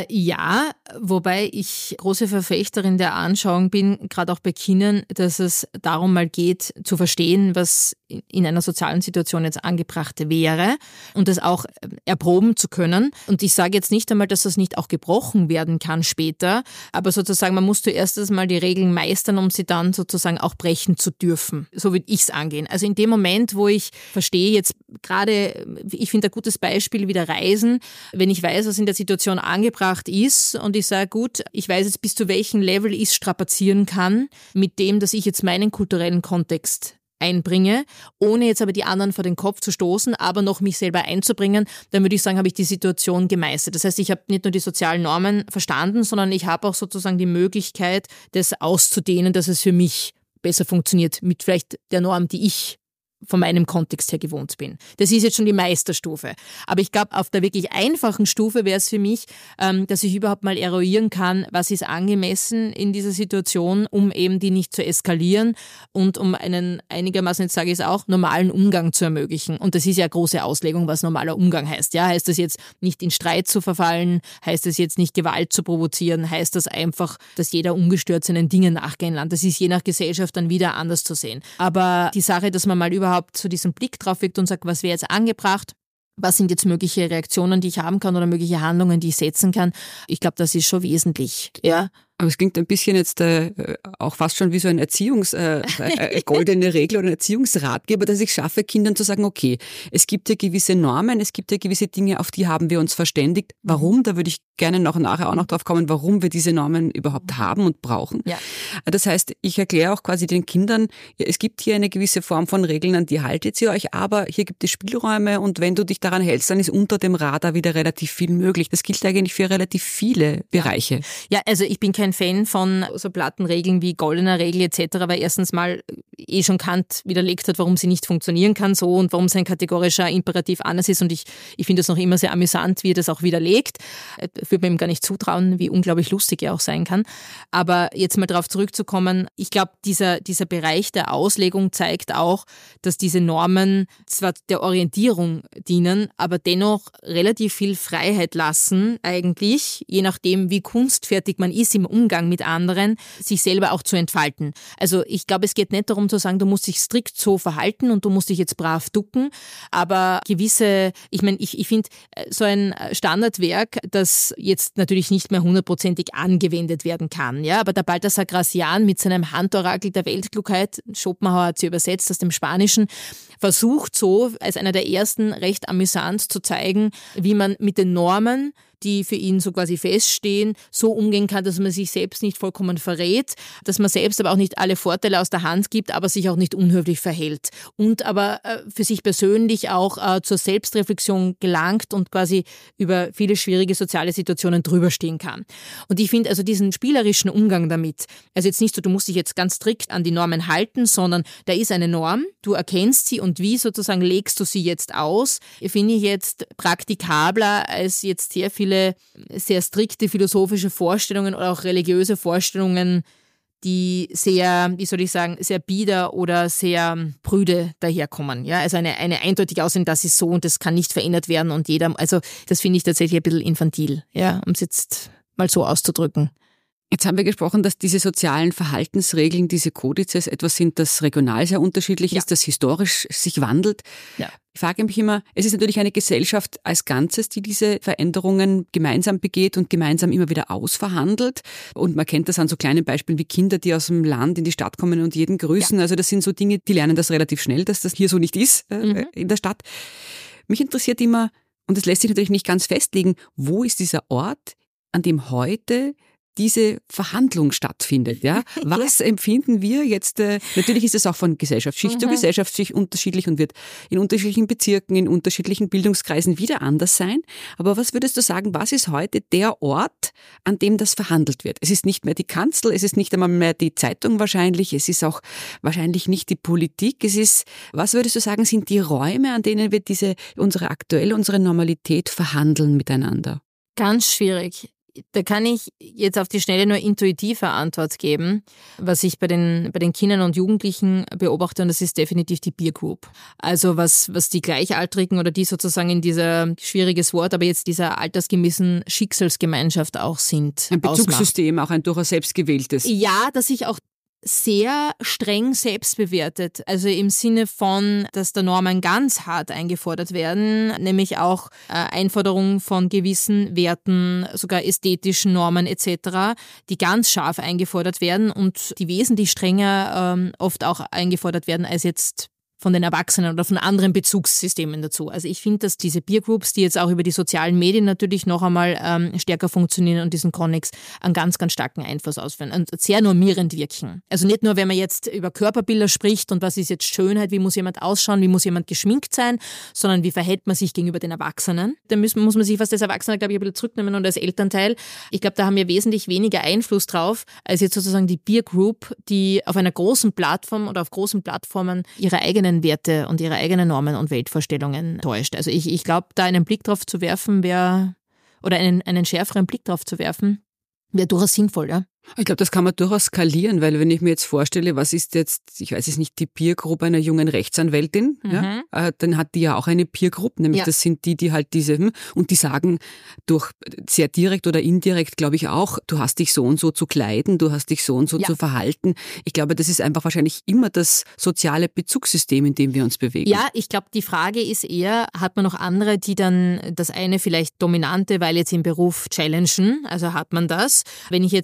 Ja, wobei ich große Verfechterin der Anschauung bin, gerade auch bei Kindern, dass es darum mal geht, zu verstehen, was in einer sozialen Situation jetzt angebracht wäre und das auch erproben zu können. Und ich sage jetzt nicht einmal, dass das nicht auch gebrochen werden kann später, aber sozusagen, man muss zuerst einmal die Regeln meistern, um sie dann sozusagen auch brechen zu dürfen. So würde ich es angehen. Also in dem Moment, wo ich verstehe, jetzt gerade, ich finde ein gutes Beispiel wieder Reisen, wenn ich weiß, was in der Situation angebracht ist und ich sage, gut, ich weiß jetzt, bis zu welchem Level ich strapazieren kann, mit dem, dass ich jetzt meinen kulturellen Kontext einbringe, ohne jetzt aber die anderen vor den Kopf zu stoßen, aber noch mich selber einzubringen, dann würde ich sagen, habe ich die Situation gemeistert. Das heißt, ich habe nicht nur die sozialen Normen verstanden, sondern ich habe auch sozusagen die Möglichkeit, das auszudehnen, dass es für mich besser funktioniert, mit vielleicht der Norm, die ich von meinem Kontext her gewohnt bin. Das ist jetzt schon die Meisterstufe. Aber ich glaube, auf der wirklich einfachen Stufe wäre es für mich, dass ich überhaupt mal eruieren kann, was ist angemessen in dieser Situation, um eben die nicht zu eskalieren und um einen einigermaßen, jetzt sage ich es auch, normalen Umgang zu ermöglichen. Und das ist ja eine große Auslegung, was normaler Umgang heißt. Ja, heißt das jetzt nicht in Streit zu verfallen? Heißt das jetzt nicht Gewalt zu provozieren? Heißt das einfach, dass jeder ungestört seinen Dingen nachgehen kann? Das ist je nach Gesellschaft dann wieder anders zu sehen. Aber die Sache, dass man mal überhaupt so diesen Blick drauf wirkt und sagt, was wäre jetzt angebracht, was sind jetzt mögliche Reaktionen, die ich haben kann oder mögliche Handlungen, die ich setzen kann, ich glaube, das ist schon wesentlich. Ja. Aber es klingt ein bisschen jetzt auch fast schon wie so ein goldene Regel oder ein Erziehungsratgeber, dass ich schaffe, Kindern zu sagen, okay, es gibt ja gewisse Normen, es gibt ja gewisse Dinge, auf die haben wir uns verständigt. Warum? Da würde ich gerne nachher auch noch drauf kommen, warum wir diese Normen überhaupt haben und brauchen. Ja. Das heißt, ich erkläre auch quasi den Kindern, es gibt hier eine gewisse Form von Regeln, an die haltet ihr euch, aber hier gibt es Spielräume und wenn du dich daran hältst, dann ist unter dem Radar wieder relativ viel möglich. Das gilt eigentlich für relativ viele Bereiche. Ja, also ich bin kein Fan von so platten Regeln wie goldener Regel etc., weil erstens mal schon Kant widerlegt hat, warum sie nicht funktionieren kann so und warum sein kategorischer Imperativ anders ist und ich finde es noch immer sehr amüsant, wie er das auch widerlegt. Würde man ihm gar nicht zutrauen, wie unglaublich lustig er auch sein kann. Aber jetzt mal darauf zurückzukommen, ich glaube, dieser Bereich der Auslegung zeigt auch, dass diese Normen zwar der Orientierung dienen, aber dennoch relativ viel Freiheit lassen, eigentlich, je nachdem, wie kunstfertig man ist im Umgang mit anderen, sich selber auch zu entfalten. Also ich glaube, es geht nicht darum zu sagen, du musst dich strikt so verhalten und du musst dich jetzt brav ducken, aber gewisse, ich finde, so ein Standardwerk, das jetzt natürlich nicht mehr 100%ig angewendet werden kann, ja, aber der Balthasar Gracian mit seinem Handorakel der Weltklugheit, Schopenhauer hat sie übersetzt aus dem Spanischen, versucht so als einer der ersten recht amüsant zu zeigen, wie man mit den Normen, die für ihn so quasi feststehen, so umgehen kann, dass man sich selbst nicht vollkommen verrät, dass man selbst aber auch nicht alle Vorteile aus der Hand gibt, aber sich auch nicht unhöflich verhält und aber für sich persönlich auch zur Selbstreflexion gelangt und quasi über viele schwierige soziale Situationen drüberstehen kann. Und ich finde also diesen spielerischen Umgang damit, also jetzt nicht so, du musst dich jetzt ganz strikt an die Normen halten, sondern da ist eine Norm, du erkennst sie und wie sozusagen legst du sie jetzt aus, finde ich jetzt praktikabler als jetzt sehr viele sehr strikte philosophische Vorstellungen oder auch religiöse Vorstellungen, die sehr, wie soll ich sagen, sehr bieder oder sehr prüde daherkommen. Ja, also eine eindeutige Aussage, das ist so und das kann nicht verändert werden und jeder, also das finde ich tatsächlich ein bisschen infantil, ja, um es jetzt mal so auszudrücken. Jetzt haben wir gesprochen, dass diese sozialen Verhaltensregeln, diese Kodizes etwas sind, das regional sehr unterschiedlich ist, das historisch sich wandelt. Ja. Ich frage mich immer, es ist natürlich eine Gesellschaft als Ganzes, die diese Veränderungen gemeinsam begeht und gemeinsam immer wieder ausverhandelt. Und man kennt das an so kleinen Beispielen wie Kinder, die aus dem Land in die Stadt kommen und jeden grüßen. Ja. Also das sind so Dinge, die lernen das relativ schnell, dass das hier so nicht ist in der Stadt. Mich interessiert immer, und das lässt sich natürlich nicht ganz festlegen, wo ist dieser Ort, an dem heute diese Verhandlung stattfindet. Ja? Was empfinden wir jetzt? Natürlich ist es auch von Gesellschaftsschicht zu Gesellschaftsschicht unterschiedlich und wird in unterschiedlichen Bezirken, in unterschiedlichen Bildungskreisen wieder anders sein. Aber was würdest du sagen, was ist heute der Ort, an dem das verhandelt wird? Es ist nicht mehr die Kanzel, es ist nicht einmal mehr die Zeitung wahrscheinlich, es ist auch wahrscheinlich nicht die Politik. Es ist, was würdest du sagen, sind die Räume, an denen wir unsere Normalität verhandeln miteinander? Ganz schwierig. Da kann ich jetzt auf die Schnelle nur intuitive Antwort geben, was ich bei den Kindern und Jugendlichen beobachte, und das ist definitiv die Peer Group. Also was die Gleichaltrigen oder die sozusagen in dieser, schwieriges Wort, aber jetzt dieser altersgemäßen Schicksalsgemeinschaft auch sind. Ein Bezugssystem, auch ein durchaus selbstgewähltes. Ja, dass ich auch sehr streng selbst bewertet. Also im Sinne von, dass da Normen ganz hart eingefordert werden, nämlich auch Einforderung von gewissen Werten, sogar ästhetischen Normen etc., die ganz scharf eingefordert werden und die wesentlich strenger oft auch eingefordert werden als jetzt von den Erwachsenen oder von anderen Bezugssystemen dazu. Also ich finde, dass diese Peer Groups, die jetzt auch über die sozialen Medien natürlich noch einmal stärker funktionieren und diesen Connex einen ganz, ganz starken Einfluss ausführen und sehr normierend wirken. Also nicht nur, wenn man jetzt über Körperbilder spricht und was ist jetzt Schönheit, wie muss jemand ausschauen, wie muss jemand geschminkt sein, sondern wie verhält man sich gegenüber den Erwachsenen. Da muss man sich fast als Erwachsener, glaube ich, ein bisschen zurücknehmen und als Elternteil. Ich glaube, da haben wir wesentlich weniger Einfluss drauf, als jetzt sozusagen die Peer Group, die auf einer großen Plattform oder auf großen Plattformen ihre eigenen Werte und ihre eigenen Normen und Weltvorstellungen täuscht. Also ich glaube, da einen Blick drauf zu werfen wäre, oder einen schärferen Blick drauf zu werfen, wäre durchaus sinnvoll, ja. Ich glaube, das kann man durchaus skalieren, weil wenn ich mir jetzt vorstelle, was ist jetzt, ich weiß es nicht, die Peer-Group einer jungen Rechtsanwältin, ja, dann hat die ja auch eine Peer-Group, nämlich das sind die halt diese, und die sagen durch sehr direkt oder indirekt, glaube ich auch, du hast dich so und so zu kleiden, du hast dich so und so zu verhalten. Ich glaube, das ist einfach wahrscheinlich immer das soziale Bezugssystem, in dem wir uns bewegen. Ja, ich glaube, die Frage ist eher, hat man noch andere, die dann das eine vielleicht Dominante, weil jetzt im Beruf challengen, also hat man das. Wenn ich jetzt kein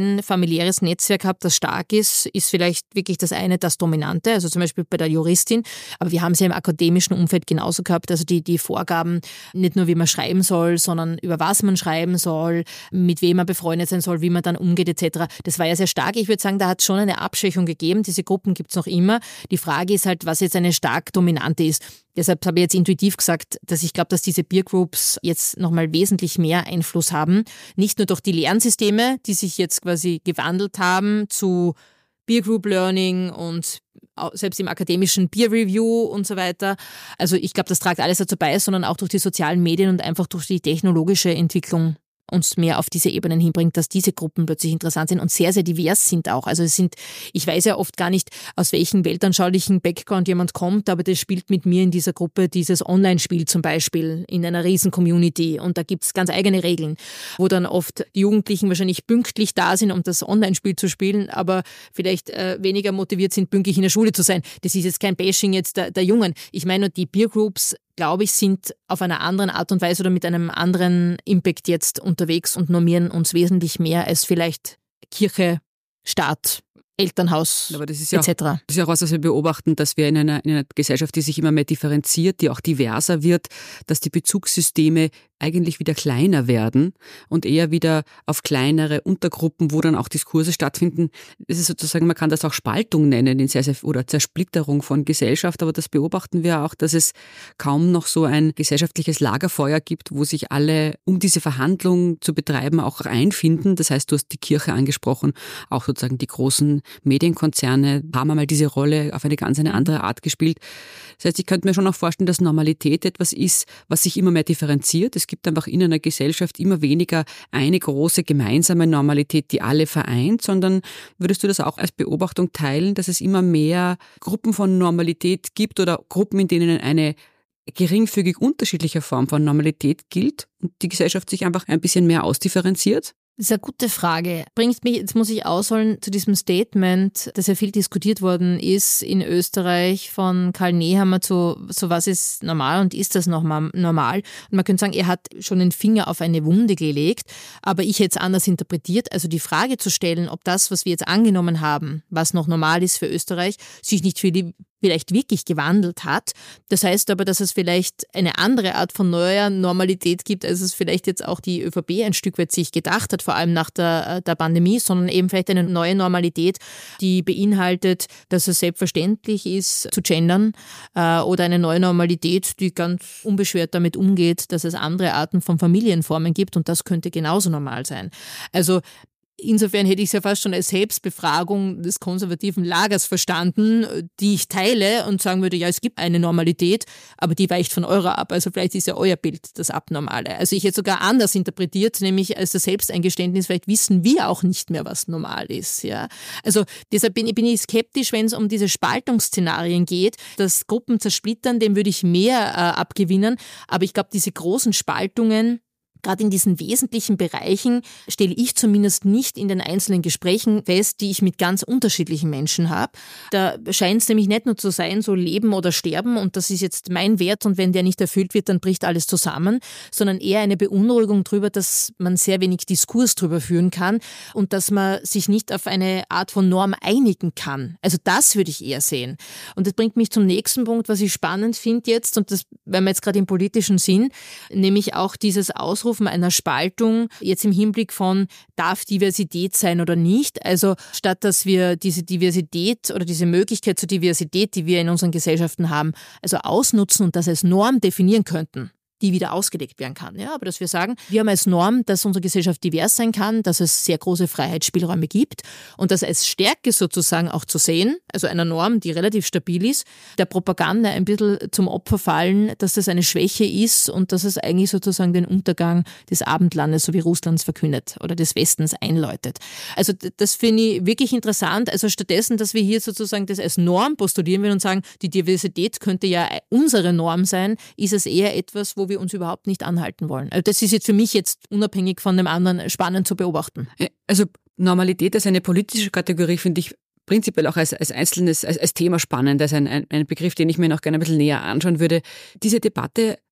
ein familiäres Netzwerk habe, das stark ist vielleicht wirklich das eine das Dominante, also zum Beispiel bei der Juristin. Aber wir haben es ja im akademischen Umfeld genauso gehabt, also die Vorgaben, nicht nur wie man schreiben soll, sondern über was man schreiben soll, mit wem man befreundet sein soll, wie man dann umgeht etc. Das war ja sehr stark. Ich würde sagen, da hat es schon eine Abschwächung gegeben. Diese Gruppen gibt es noch immer. Die Frage ist halt, was jetzt eine stark dominante ist. Deshalb habe ich jetzt intuitiv gesagt, dass ich glaube, dass diese Peer Groups jetzt nochmal wesentlich mehr Einfluss haben. Nicht nur durch die Lernsysteme, die sich jetzt quasi gewandelt haben zu Peer Group Learning und selbst im akademischen Peer Review und so weiter. Also ich glaube, das tragt alles dazu bei, sondern auch durch die sozialen Medien und einfach durch die technologische Entwicklung uns mehr auf diese Ebenen hinbringt, dass diese Gruppen plötzlich interessant sind und sehr, sehr divers sind auch. Also ich weiß ja oft gar nicht, aus welchem weltanschaulichen Background jemand kommt, aber das spielt mit mir in dieser Gruppe dieses Online-Spiel zum Beispiel in einer riesen Community und da gibt es ganz eigene Regeln, wo dann oft die Jugendlichen wahrscheinlich pünktlich da sind, um das Online-Spiel zu spielen, aber vielleicht weniger motiviert sind, pünktlich in der Schule zu sein. Das ist jetzt kein Bashing jetzt der Jungen. Ich meine nur, die Peer Groups, glaube ich, sind auf einer anderen Art und Weise oder mit einem anderen Impact jetzt unterwegs und normieren uns wesentlich mehr als vielleicht Kirche, Staat, Elternhaus, aber das ist ja etc. Das ist ja auch was wir beobachten, dass wir in einer Gesellschaft, die sich immer mehr differenziert, die auch diverser wird, dass die Bezugssysteme eigentlich wieder kleiner werden und eher wieder auf kleinere Untergruppen, wo dann auch Diskurse stattfinden. Es ist sozusagen, man kann das auch Spaltung nennen, oder Zersplitterung von Gesellschaft, aber das beobachten wir auch, dass es kaum noch so ein gesellschaftliches Lagerfeuer gibt, wo sich alle, um diese Verhandlung zu betreiben, auch einfinden. Das heißt, du hast die Kirche angesprochen, auch sozusagen die großen Medienkonzerne haben einmal diese Rolle auf eine ganz andere Art gespielt. Das heißt, ich könnte mir schon auch vorstellen, dass Normalität etwas ist, was sich immer mehr differenziert. Es gibt einfach in einer Gesellschaft immer weniger eine große gemeinsame Normalität, die alle vereint, sondern würdest du das auch als Beobachtung teilen, dass es immer mehr Gruppen von Normalität gibt oder Gruppen, in denen eine geringfügig unterschiedliche Form von Normalität gilt und die Gesellschaft sich einfach ein bisschen mehr ausdifferenziert? Das ist eine gute Frage. Bringt mich, jetzt muss ich ausholen, zu diesem Statement, das ja viel diskutiert worden ist in Österreich von Karl Nehammer zu so was ist normal und ist das noch normal? Und man könnte sagen, er hat schon den Finger auf eine Wunde gelegt, aber ich hätte es anders interpretiert. Also die Frage zu stellen, ob das, was wir jetzt angenommen haben, was noch normal ist für Österreich, sich nicht vielleicht wirklich gewandelt hat. Das heißt aber, dass es vielleicht eine andere Art von neuer Normalität gibt, als es vielleicht jetzt auch die ÖVP ein Stück weit sich gedacht hat, vor allem nach der Pandemie, sondern eben vielleicht eine neue Normalität, die beinhaltet, dass es selbstverständlich ist, zu gendern oder eine neue Normalität, die ganz unbeschwert damit umgeht, dass es andere Arten von Familienformen gibt und das könnte genauso normal sein. Also insofern hätte ich es ja fast schon als Selbstbefragung des konservativen Lagers verstanden, die ich teile und sagen würde, ja, es gibt eine Normalität, aber die weicht von eurer ab. Also vielleicht ist ja euer Bild das Abnormale. Also ich hätte sogar anders interpretiert, nämlich als das Selbsteingeständnis, vielleicht wissen wir auch nicht mehr, was normal ist. Ja. Also deshalb bin ich skeptisch, wenn es um diese Spaltungsszenarien geht. Das Gruppen zersplittern, dem würde ich mehr abgewinnen. Aber ich glaube, diese großen Spaltungen, gerade in diesen wesentlichen Bereichen stelle ich zumindest nicht in den einzelnen Gesprächen fest, die ich mit ganz unterschiedlichen Menschen habe. Da scheint es nämlich nicht nur zu sein, so leben oder sterben und das ist jetzt mein Wert und wenn der nicht erfüllt wird, dann bricht alles zusammen, sondern eher eine Beunruhigung darüber, dass man sehr wenig Diskurs darüber führen kann und dass man sich nicht auf eine Art von Norm einigen kann. Also das würde ich eher sehen. Und das bringt mich zum nächsten Punkt, was ich spannend finde jetzt und das, wenn wir jetzt gerade im politischen Sinn, nämlich auch dieses Ausrufen einer Spaltung jetzt im Hinblick von, darf Diversität sein oder nicht? Also statt dass wir diese Diversität oder diese Möglichkeit zur Diversität, die wir in unseren Gesellschaften haben, also ausnutzen und das als Norm definieren könnten, die wieder ausgelegt werden kann. Ja, aber dass wir sagen, wir haben als Norm, dass unsere Gesellschaft divers sein kann, dass es sehr große Freiheitsspielräume gibt und das als Stärke sozusagen auch zu sehen, also einer Norm, die relativ stabil ist, der Propaganda ein bisschen zum Opfer fallen, dass das eine Schwäche ist und dass es eigentlich sozusagen den Untergang des Abendlandes, so wie Russlands verkündet oder des Westens einläutet. Also das finde ich wirklich interessant. Also stattdessen, dass wir hier sozusagen das als Norm postulieren würden und sagen, die Diversität könnte ja unsere Norm sein, ist es eher etwas, wo wir uns überhaupt nicht anhalten wollen. Also das ist jetzt für mich jetzt unabhängig von dem anderen spannend zu beobachten. Also Normalität als eine politische Kategorie finde ich prinzipiell auch als einzelnes, als Thema spannend, als ein Begriff, den ich mir noch gerne ein bisschen näher anschauen würde. Diese Debatte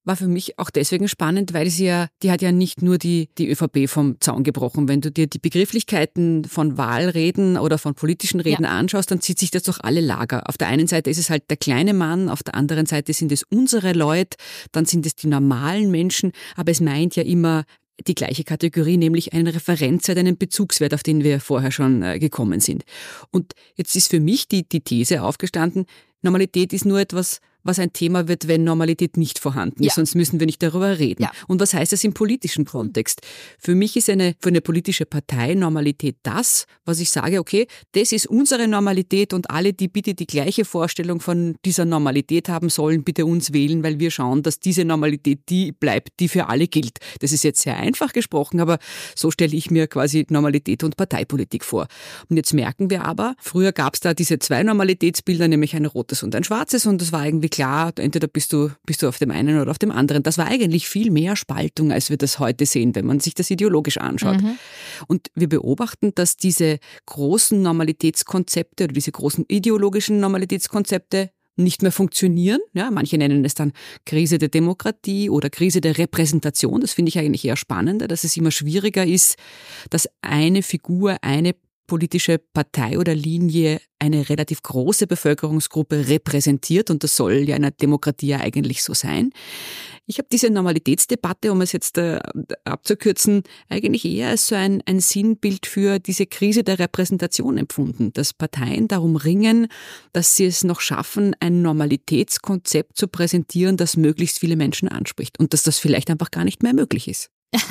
war für mich auch deswegen spannend, weil die hat ja nicht nur die ÖVP vom Zaun gebrochen. Wenn du dir die Begrifflichkeiten von Wahlreden oder von politischen Reden anschaust, dann zieht sich das durch alle Lager. Auf der einen Seite ist es halt der kleine Mann, auf der anderen Seite sind es unsere Leute, dann sind es die normalen Menschen, aber es meint ja immer die gleiche Kategorie, nämlich einen Referenzwert, einen Bezugswert, auf den wir vorher schon gekommen sind. Und jetzt ist für mich die These aufgestanden, Normalität ist nur etwas, was ein Thema wird, wenn Normalität nicht vorhanden ist, sonst müssen wir nicht darüber reden. Ja. Und was heißt das im politischen Kontext? Für mich ist für eine politische Partei Normalität das, was ich sage, okay, das ist unsere Normalität und alle, die bitte die gleiche Vorstellung von dieser Normalität haben sollen, bitte uns wählen, weil wir schauen, dass diese Normalität die bleibt, die für alle gilt. Das ist jetzt sehr einfach gesprochen, aber so stelle ich mir quasi Normalität und Parteipolitik vor. Und jetzt merken wir aber, früher gab es da diese zwei Normalitätsbilder, nämlich ein rotes und ein schwarzes, und das war irgendwie klar, entweder bist du auf dem einen oder auf dem anderen. Das war eigentlich viel mehr Spaltung, als wir das heute sehen, wenn man sich das ideologisch anschaut. Und wir beobachten, dass diese großen Normalitätskonzepte oder diese großen ideologischen Normalitätskonzepte nicht mehr funktionieren. Ja, manche nennen es dann Krise der Demokratie oder Krise der Repräsentation. Das finde ich eigentlich eher spannender, dass es immer schwieriger ist, dass eine Figur, eine politische Partei oder Linie eine relativ große Bevölkerungsgruppe repräsentiert, und das soll ja in einer Demokratie ja eigentlich so sein. Ich habe diese Normalitätsdebatte, um es jetzt abzukürzen, eigentlich eher als so ein Sinnbild für diese Krise der Repräsentation empfunden, dass Parteien darum ringen, dass sie es noch schaffen, ein Normalitätskonzept zu präsentieren, das möglichst viele Menschen anspricht, und dass das vielleicht einfach gar nicht mehr möglich ist.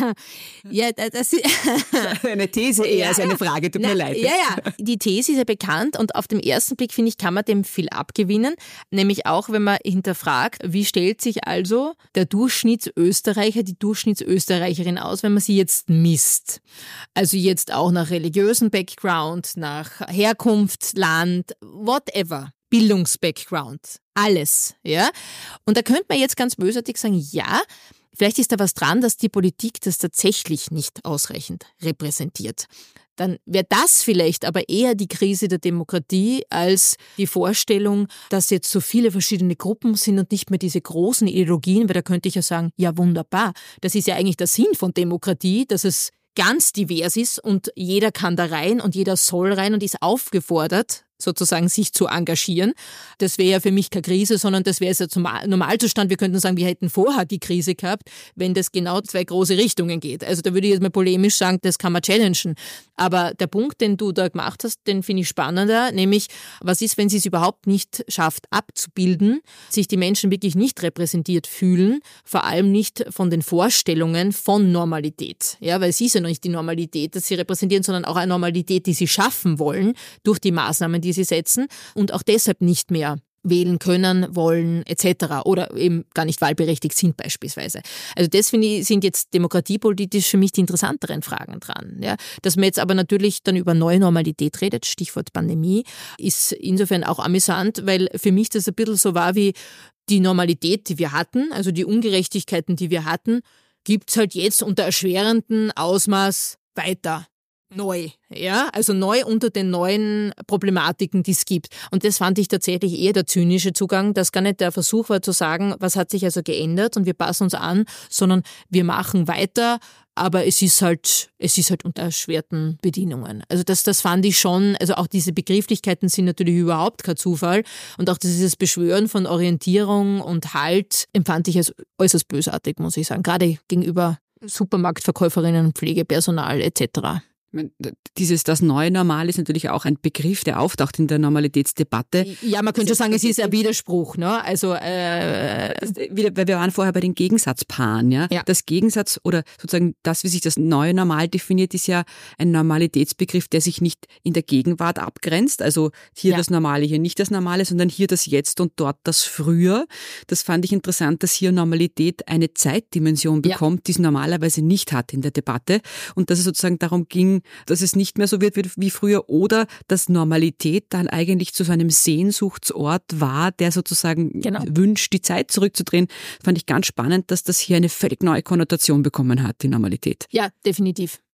Ja, das ist eine These eher als eine Frage, tut mir leid. Ja, die These ist ja bekannt, und auf den ersten Blick, finde ich, kann man dem viel abgewinnen, nämlich auch, wenn man hinterfragt, wie stellt sich also der Durchschnittsösterreicher, die Durchschnittsösterreicherin aus, wenn man sie jetzt misst. Also jetzt auch nach religiösem Background, nach Herkunft, Land, whatever. Bildungsbackground, alles, ja. Und da könnte man jetzt ganz bösartig sagen, ja, vielleicht ist da was dran, dass die Politik das tatsächlich nicht ausreichend repräsentiert. Dann wäre das vielleicht aber eher die Krise der Demokratie als die Vorstellung, dass jetzt so viele verschiedene Gruppen sind und nicht mehr diese großen Ideologien, weil da könnte ich ja sagen, ja wunderbar, das ist ja eigentlich der Sinn von Demokratie, dass es ganz divers ist und jeder kann da rein und jeder soll rein und ist aufgefordert, sozusagen sich zu engagieren. Das wäre ja für mich keine Krise, sondern das wäre jetzt zum Normalzustand. Wir könnten sagen, wir hätten vorher die Krise gehabt, wenn das genau zwei große Richtungen geht. Also da würde ich jetzt mal polemisch sagen, das kann man challengen. Aber der Punkt, den du da gemacht hast, den finde ich spannender, nämlich, was ist, wenn sie es überhaupt nicht schafft abzubilden, sich die Menschen wirklich nicht repräsentiert fühlen, vor allem nicht von den Vorstellungen von Normalität. Ja, weil es ist ja noch nicht die Normalität, dass sie repräsentieren, sondern auch eine Normalität, die sie schaffen wollen durch die Maßnahmen, die sie setzen, und auch deshalb nicht mehr wählen können, wollen etc. oder eben gar nicht wahlberechtigt sind beispielsweise. Also das, finde ich, sind jetzt demokratiepolitisch für mich die interessanteren Fragen dran. Ja. Dass man jetzt aber natürlich dann über neue Normalität redet, Stichwort Pandemie, ist insofern auch amüsant, weil für mich das ein bisschen so war wie die Normalität, die wir hatten, also die Ungerechtigkeiten, die wir hatten, gibt es halt jetzt unter erschwerendem Ausmaß weiter. Neu, ja, also neu unter den neuen Problematiken, die es gibt. Und das fand ich tatsächlich eher der zynische Zugang, dass gar nicht der Versuch war zu sagen, was hat sich also geändert und wir passen uns an, sondern wir machen weiter, aber es ist halt unter erschwerten Bedingungen. Also das fand ich schon, also auch diese Begrifflichkeiten sind natürlich überhaupt kein Zufall, und auch dieses Beschwören von Orientierung und Halt empfand ich als äußerst bösartig, muss ich sagen, gerade gegenüber Supermarktverkäuferinnen, Pflegepersonal etc. Das neue Normal ist natürlich auch ein Begriff, der auftaucht in der Normalitätsdebatte. Ja, man könnte schon sagen, es ist ein Widerspruch, ne? Also weil wir waren vorher bei den Gegensatzpaaren, ja? Das Gegensatz oder sozusagen das, wie sich das neue Normal definiert, ist ja ein Normalitätsbegriff, der sich nicht in der Gegenwart abgrenzt. Also hier das Normale, hier nicht das Normale, sondern hier das Jetzt und dort das Früher. Das fand ich interessant, dass hier Normalität eine Zeitdimension bekommt, die es normalerweise nicht hat in der Debatte, und dass es sozusagen darum ging, dass es nicht mehr so wird wie früher, oder dass Normalität dann eigentlich zu so einem Sehnsuchtsort war, der sozusagen wünscht, die Zeit zurückzudrehen. Fand ich ganz spannend, dass das hier eine völlig neue Konnotation bekommen hat, die Normalität. Ja, definitiv.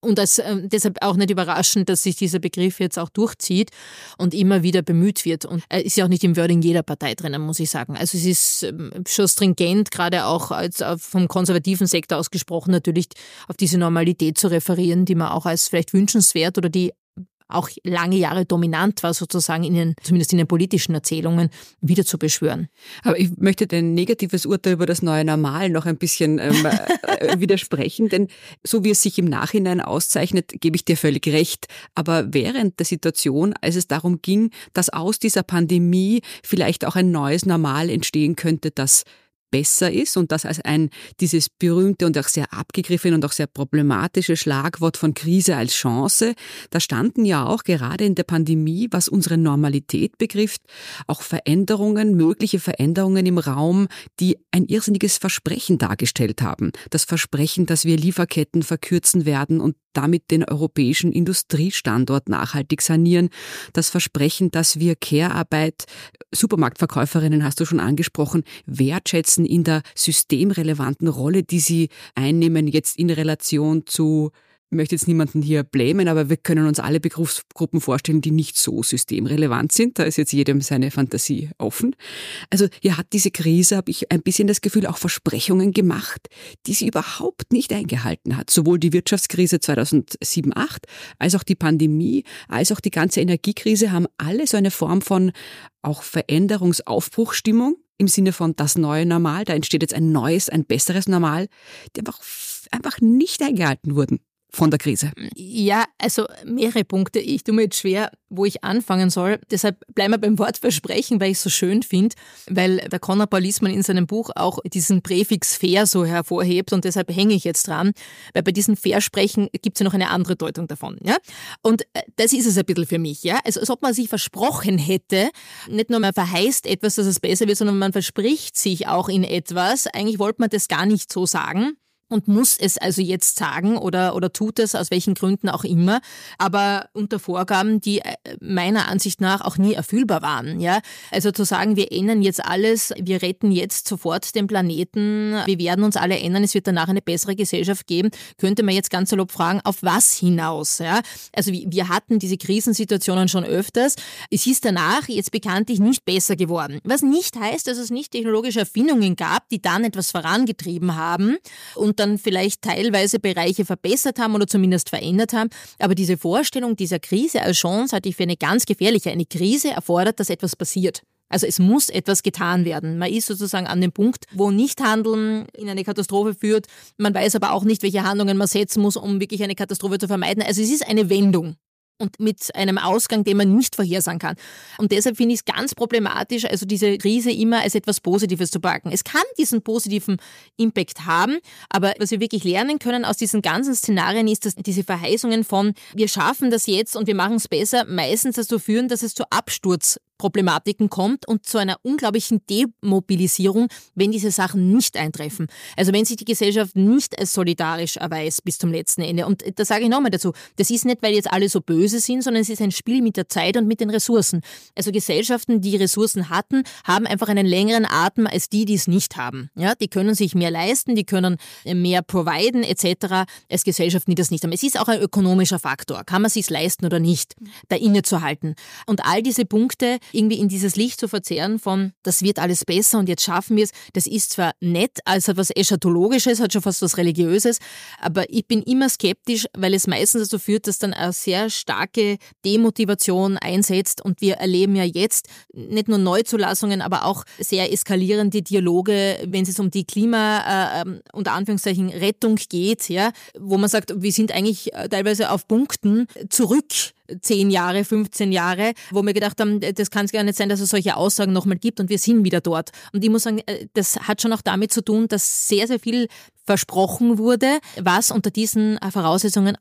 Und deshalb auch nicht überraschend, dass sich dieser Begriff jetzt auch durchzieht und immer wieder bemüht wird. Und ist ja auch nicht im Wording jeder Partei drinnen, muss ich sagen. Also es ist schon stringent, gerade auch als vom konservativen Sektor ausgesprochen, natürlich auf diese Normalität zu referieren, die man auch als vielleicht wünschenswert oder die auch lange Jahre dominant war, sozusagen zumindest in den politischen Erzählungen, wieder zu beschwören. Aber ich möchte dein negatives Urteil über das neue Normal noch ein bisschen widersprechen, denn so wie es sich im Nachhinein auszeichnet, gebe ich dir völlig recht. Aber während der Situation, als es darum ging, dass aus dieser Pandemie vielleicht auch ein neues Normal entstehen könnte, das besser ist und das als dieses berühmte und auch sehr abgegriffene und auch sehr problematische Schlagwort von Krise als Chance, da standen ja auch gerade in der Pandemie, was unsere Normalität betrifft, auch mögliche Veränderungen im Raum, die ein irrsinniges Versprechen dargestellt haben. Das Versprechen, dass wir Lieferketten verkürzen werden und damit den europäischen Industriestandort nachhaltig sanieren. Das Versprechen, dass wir Care-Arbeit, Supermarktverkäuferinnen hast du schon angesprochen, wertschätzen in der systemrelevanten Rolle, die sie einnehmen, jetzt in Relation zu, ich möchte jetzt niemanden hier blamen, aber wir können uns alle Berufsgruppen vorstellen, die nicht so systemrelevant sind. Da ist jetzt jedem seine Fantasie offen. Also hier hat diese Krise, habe ich ein bisschen das Gefühl, auch Versprechungen gemacht, die sie überhaupt nicht eingehalten hat. Sowohl die Wirtschaftskrise 2007/08 als auch die Pandemie, als auch die ganze Energiekrise haben alle so eine Form von auch Veränderungsaufbruchstimmung im Sinne von das neue Normal. Da entsteht jetzt ein neues, ein besseres Normal, die einfach nicht eingehalten wurden von der Krise. Ja, also mehrere Punkte. Ich tue mir jetzt schwer, wo ich anfangen soll. Deshalb bleiben wir beim Wort Versprechen, weil ich es so schön finde, weil der Konrad Paul Liessmann in seinem Buch auch diesen Präfix fair so hervorhebt und deshalb hänge ich jetzt dran, weil bei diesen Versprechen gibt es ja noch eine andere Deutung davon. Ja? Und das ist es ein bisschen für mich. Ja? Also als ob man sich versprochen hätte, nicht nur man verheißt etwas, dass es besser wird, sondern man verspricht sich auch in etwas. Eigentlich wollte man das gar nicht so sagen. Und muss es also jetzt sagen oder tut es, aus welchen Gründen auch immer, aber unter Vorgaben, die meiner Ansicht nach auch nie erfüllbar waren. Ja? Also zu sagen, wir ändern jetzt alles, wir retten jetzt sofort den Planeten, wir werden uns alle ändern, es wird danach eine bessere Gesellschaft geben, könnte man jetzt ganz salopp fragen, auf was hinaus? Ja? Also wir hatten diese Krisensituationen schon öfters, es ist danach jetzt bekanntlich nicht besser geworden. Was nicht heißt, dass es nicht technologische Erfindungen gab, die dann etwas vorangetrieben haben und dann vielleicht teilweise Bereiche verbessert haben oder zumindest verändert haben. Aber diese Vorstellung dieser Krise als Chance halte ich für eine ganz gefährliche. Eine Krise erfordert, dass etwas passiert. Also es muss etwas getan werden. Man ist sozusagen an dem Punkt, wo Nichthandeln in eine Katastrophe führt. Man weiß aber auch nicht, welche Handlungen man setzen muss, um wirklich eine Katastrophe zu vermeiden. Also es ist eine Wendung. Und mit einem Ausgang, den man nicht vorhersagen kann. Und deshalb finde ich es ganz problematisch, also diese Krise immer als etwas Positives zu packen. Es kann diesen positiven Impact haben, aber was wir wirklich lernen können aus diesen ganzen Szenarien ist, dass diese Verheißungen von wir schaffen das jetzt und wir machen es besser, meistens dazu führen, dass es zu Absturzproblematiken kommt und zu einer unglaublichen Demobilisierung, wenn diese Sachen nicht eintreffen. Also wenn sich die Gesellschaft nicht als solidarisch erweist bis zum letzten Ende. Und da sage ich nochmal dazu, das ist nicht, weil jetzt alle so böse sind, sondern es ist ein Spiel mit der Zeit und mit den Ressourcen. Also Gesellschaften, die Ressourcen hatten, haben einfach einen längeren Atem als die es nicht haben. Ja, die können sich mehr leisten, die können mehr providen etc. als Gesellschaften, die das nicht haben. Es ist auch ein ökonomischer Faktor. Kann man es sich leisten oder nicht, da innezuhalten. Und all diese Punkte irgendwie in dieses Licht zu verzehren von, das wird alles besser und jetzt schaffen wir es, das ist zwar nett, als etwas Eschatologisches, hat schon fast was Religiöses, aber ich bin immer skeptisch, weil es meistens dazu führt, dass dann eine sehr starke Demotivation einsetzt und wir erleben ja jetzt nicht nur Neuzulassungen, aber auch sehr eskalierende Dialoge, wenn es um die Klima, unter Anführungszeichen, Rettung geht, ja, wo man sagt, wir sind eigentlich teilweise auf Punkten zurück 10 Jahre, 15 Jahre, wo wir gedacht haben, das kann es gar nicht sein, dass es solche Aussagen nochmal gibt und wir sind wieder dort. Und ich muss sagen, das hat schon auch damit zu tun, dass sehr, sehr viel versprochen wurde, was unter diesen Voraussetzungen auch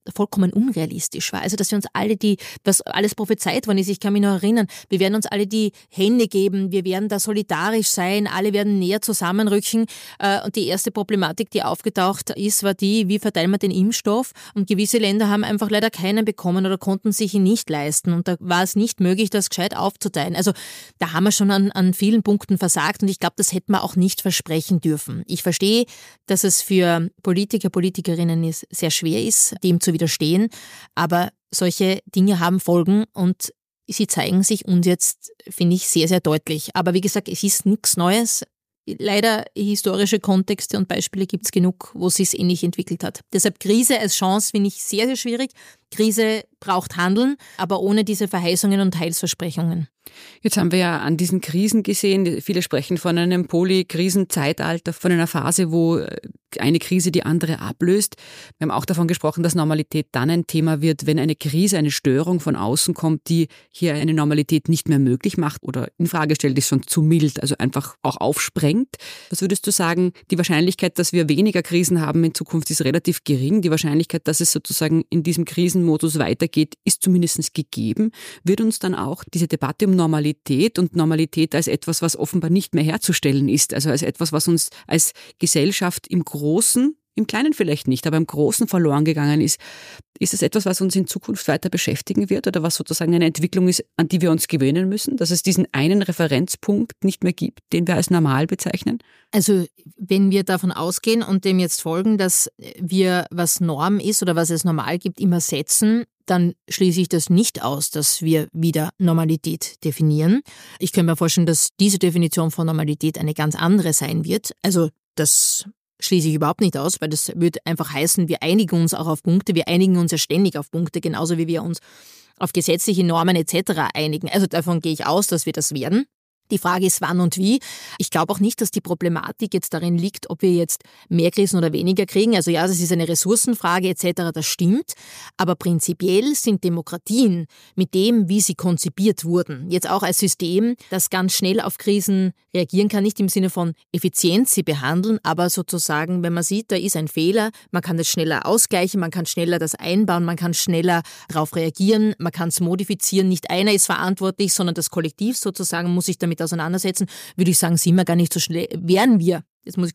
vollkommen unrealistisch war. Also dass wir uns alle was alles prophezeit worden ist, ich kann mich noch erinnern, wir werden uns alle die Hände geben, wir werden da solidarisch sein, alle werden näher zusammenrücken. Und die erste Problematik, die aufgetaucht ist, war wie verteilen wir den Impfstoff? Und gewisse Länder haben einfach leider keinen bekommen oder konnten sich ihn nicht leisten. Und da war es nicht möglich, das gescheit aufzuteilen. Also da haben wir schon an vielen Punkten versagt und ich glaube, das hätten wir auch nicht versprechen dürfen. Ich verstehe, dass es für Politiker, Politikerinnen sehr schwer ist, dem zu widerstehen, aber solche Dinge haben Folgen und sie zeigen sich uns jetzt, finde ich, sehr, sehr deutlich. Aber wie gesagt, es ist nichts Neues. Leider historische Kontexte und Beispiele gibt es genug, wo es sich ähnlich entwickelt hat. Deshalb Krise als Chance finde ich sehr, sehr schwierig. Krise braucht Handeln, aber ohne diese Verheißungen und Heilsversprechungen. Jetzt haben wir ja an diesen Krisen gesehen, viele sprechen von einem Polykrisenzeitalter, von einer Phase, wo eine Krise die andere ablöst. Wir haben auch davon gesprochen, dass Normalität dann ein Thema wird, wenn eine Krise, eine Störung von außen kommt, die hier eine Normalität nicht mehr möglich macht oder in Frage stellt, ist schon zu mild, also einfach auch aufsprengt. Was würdest du sagen, die Wahrscheinlichkeit, dass wir weniger Krisen haben in Zukunft, ist relativ gering. Die Wahrscheinlichkeit, dass es sozusagen in diesem Krisenmodus weitergeht, ist zumindest gegeben. Wird uns dann auch diese Debatte um Normalität und Normalität als etwas, was offenbar nicht mehr herzustellen ist, also als etwas, was uns als Gesellschaft im Großen, im Kleinen vielleicht nicht, aber im Großen verloren gegangen ist. Ist es etwas, was uns in Zukunft weiter beschäftigen wird oder was sozusagen eine Entwicklung ist, an die wir uns gewöhnen müssen, dass es diesen einen Referenzpunkt nicht mehr gibt, den wir als normal bezeichnen? Also wenn wir davon ausgehen und dem jetzt folgen, dass wir, was Norm ist oder was es normal gibt, immer setzen, dann schließe ich das nicht aus, dass wir wieder Normalität definieren. Ich könnte mir vorstellen, dass diese Definition von Normalität eine ganz andere sein wird. Also das schließe ich überhaupt nicht aus, weil das würde einfach heißen, wir einigen uns auch auf Punkte, wir einigen uns ja ständig auf Punkte, genauso wie wir uns auf gesetzliche Normen etc. einigen. Also davon gehe ich aus, dass wir das werden. Die Frage ist, wann und wie. Ich glaube auch nicht, dass die Problematik jetzt darin liegt, ob wir jetzt mehr Krisen oder weniger kriegen. Also ja, das ist eine Ressourcenfrage etc., das stimmt. Aber prinzipiell sind Demokratien mit dem, wie sie konzipiert wurden, jetzt auch als System, das ganz schnell auf Krisen reagieren kann, nicht im Sinne von Effizienz sie behandeln, aber sozusagen, wenn man sieht, da ist ein Fehler, man kann das schneller ausgleichen, man kann schneller das einbauen, man kann schneller darauf reagieren, man kann es modifizieren. Nicht einer ist verantwortlich, sondern das Kollektiv sozusagen muss sich damit auseinandersetzen, würde ich sagen, sind wir gar nicht so schlecht, wären wir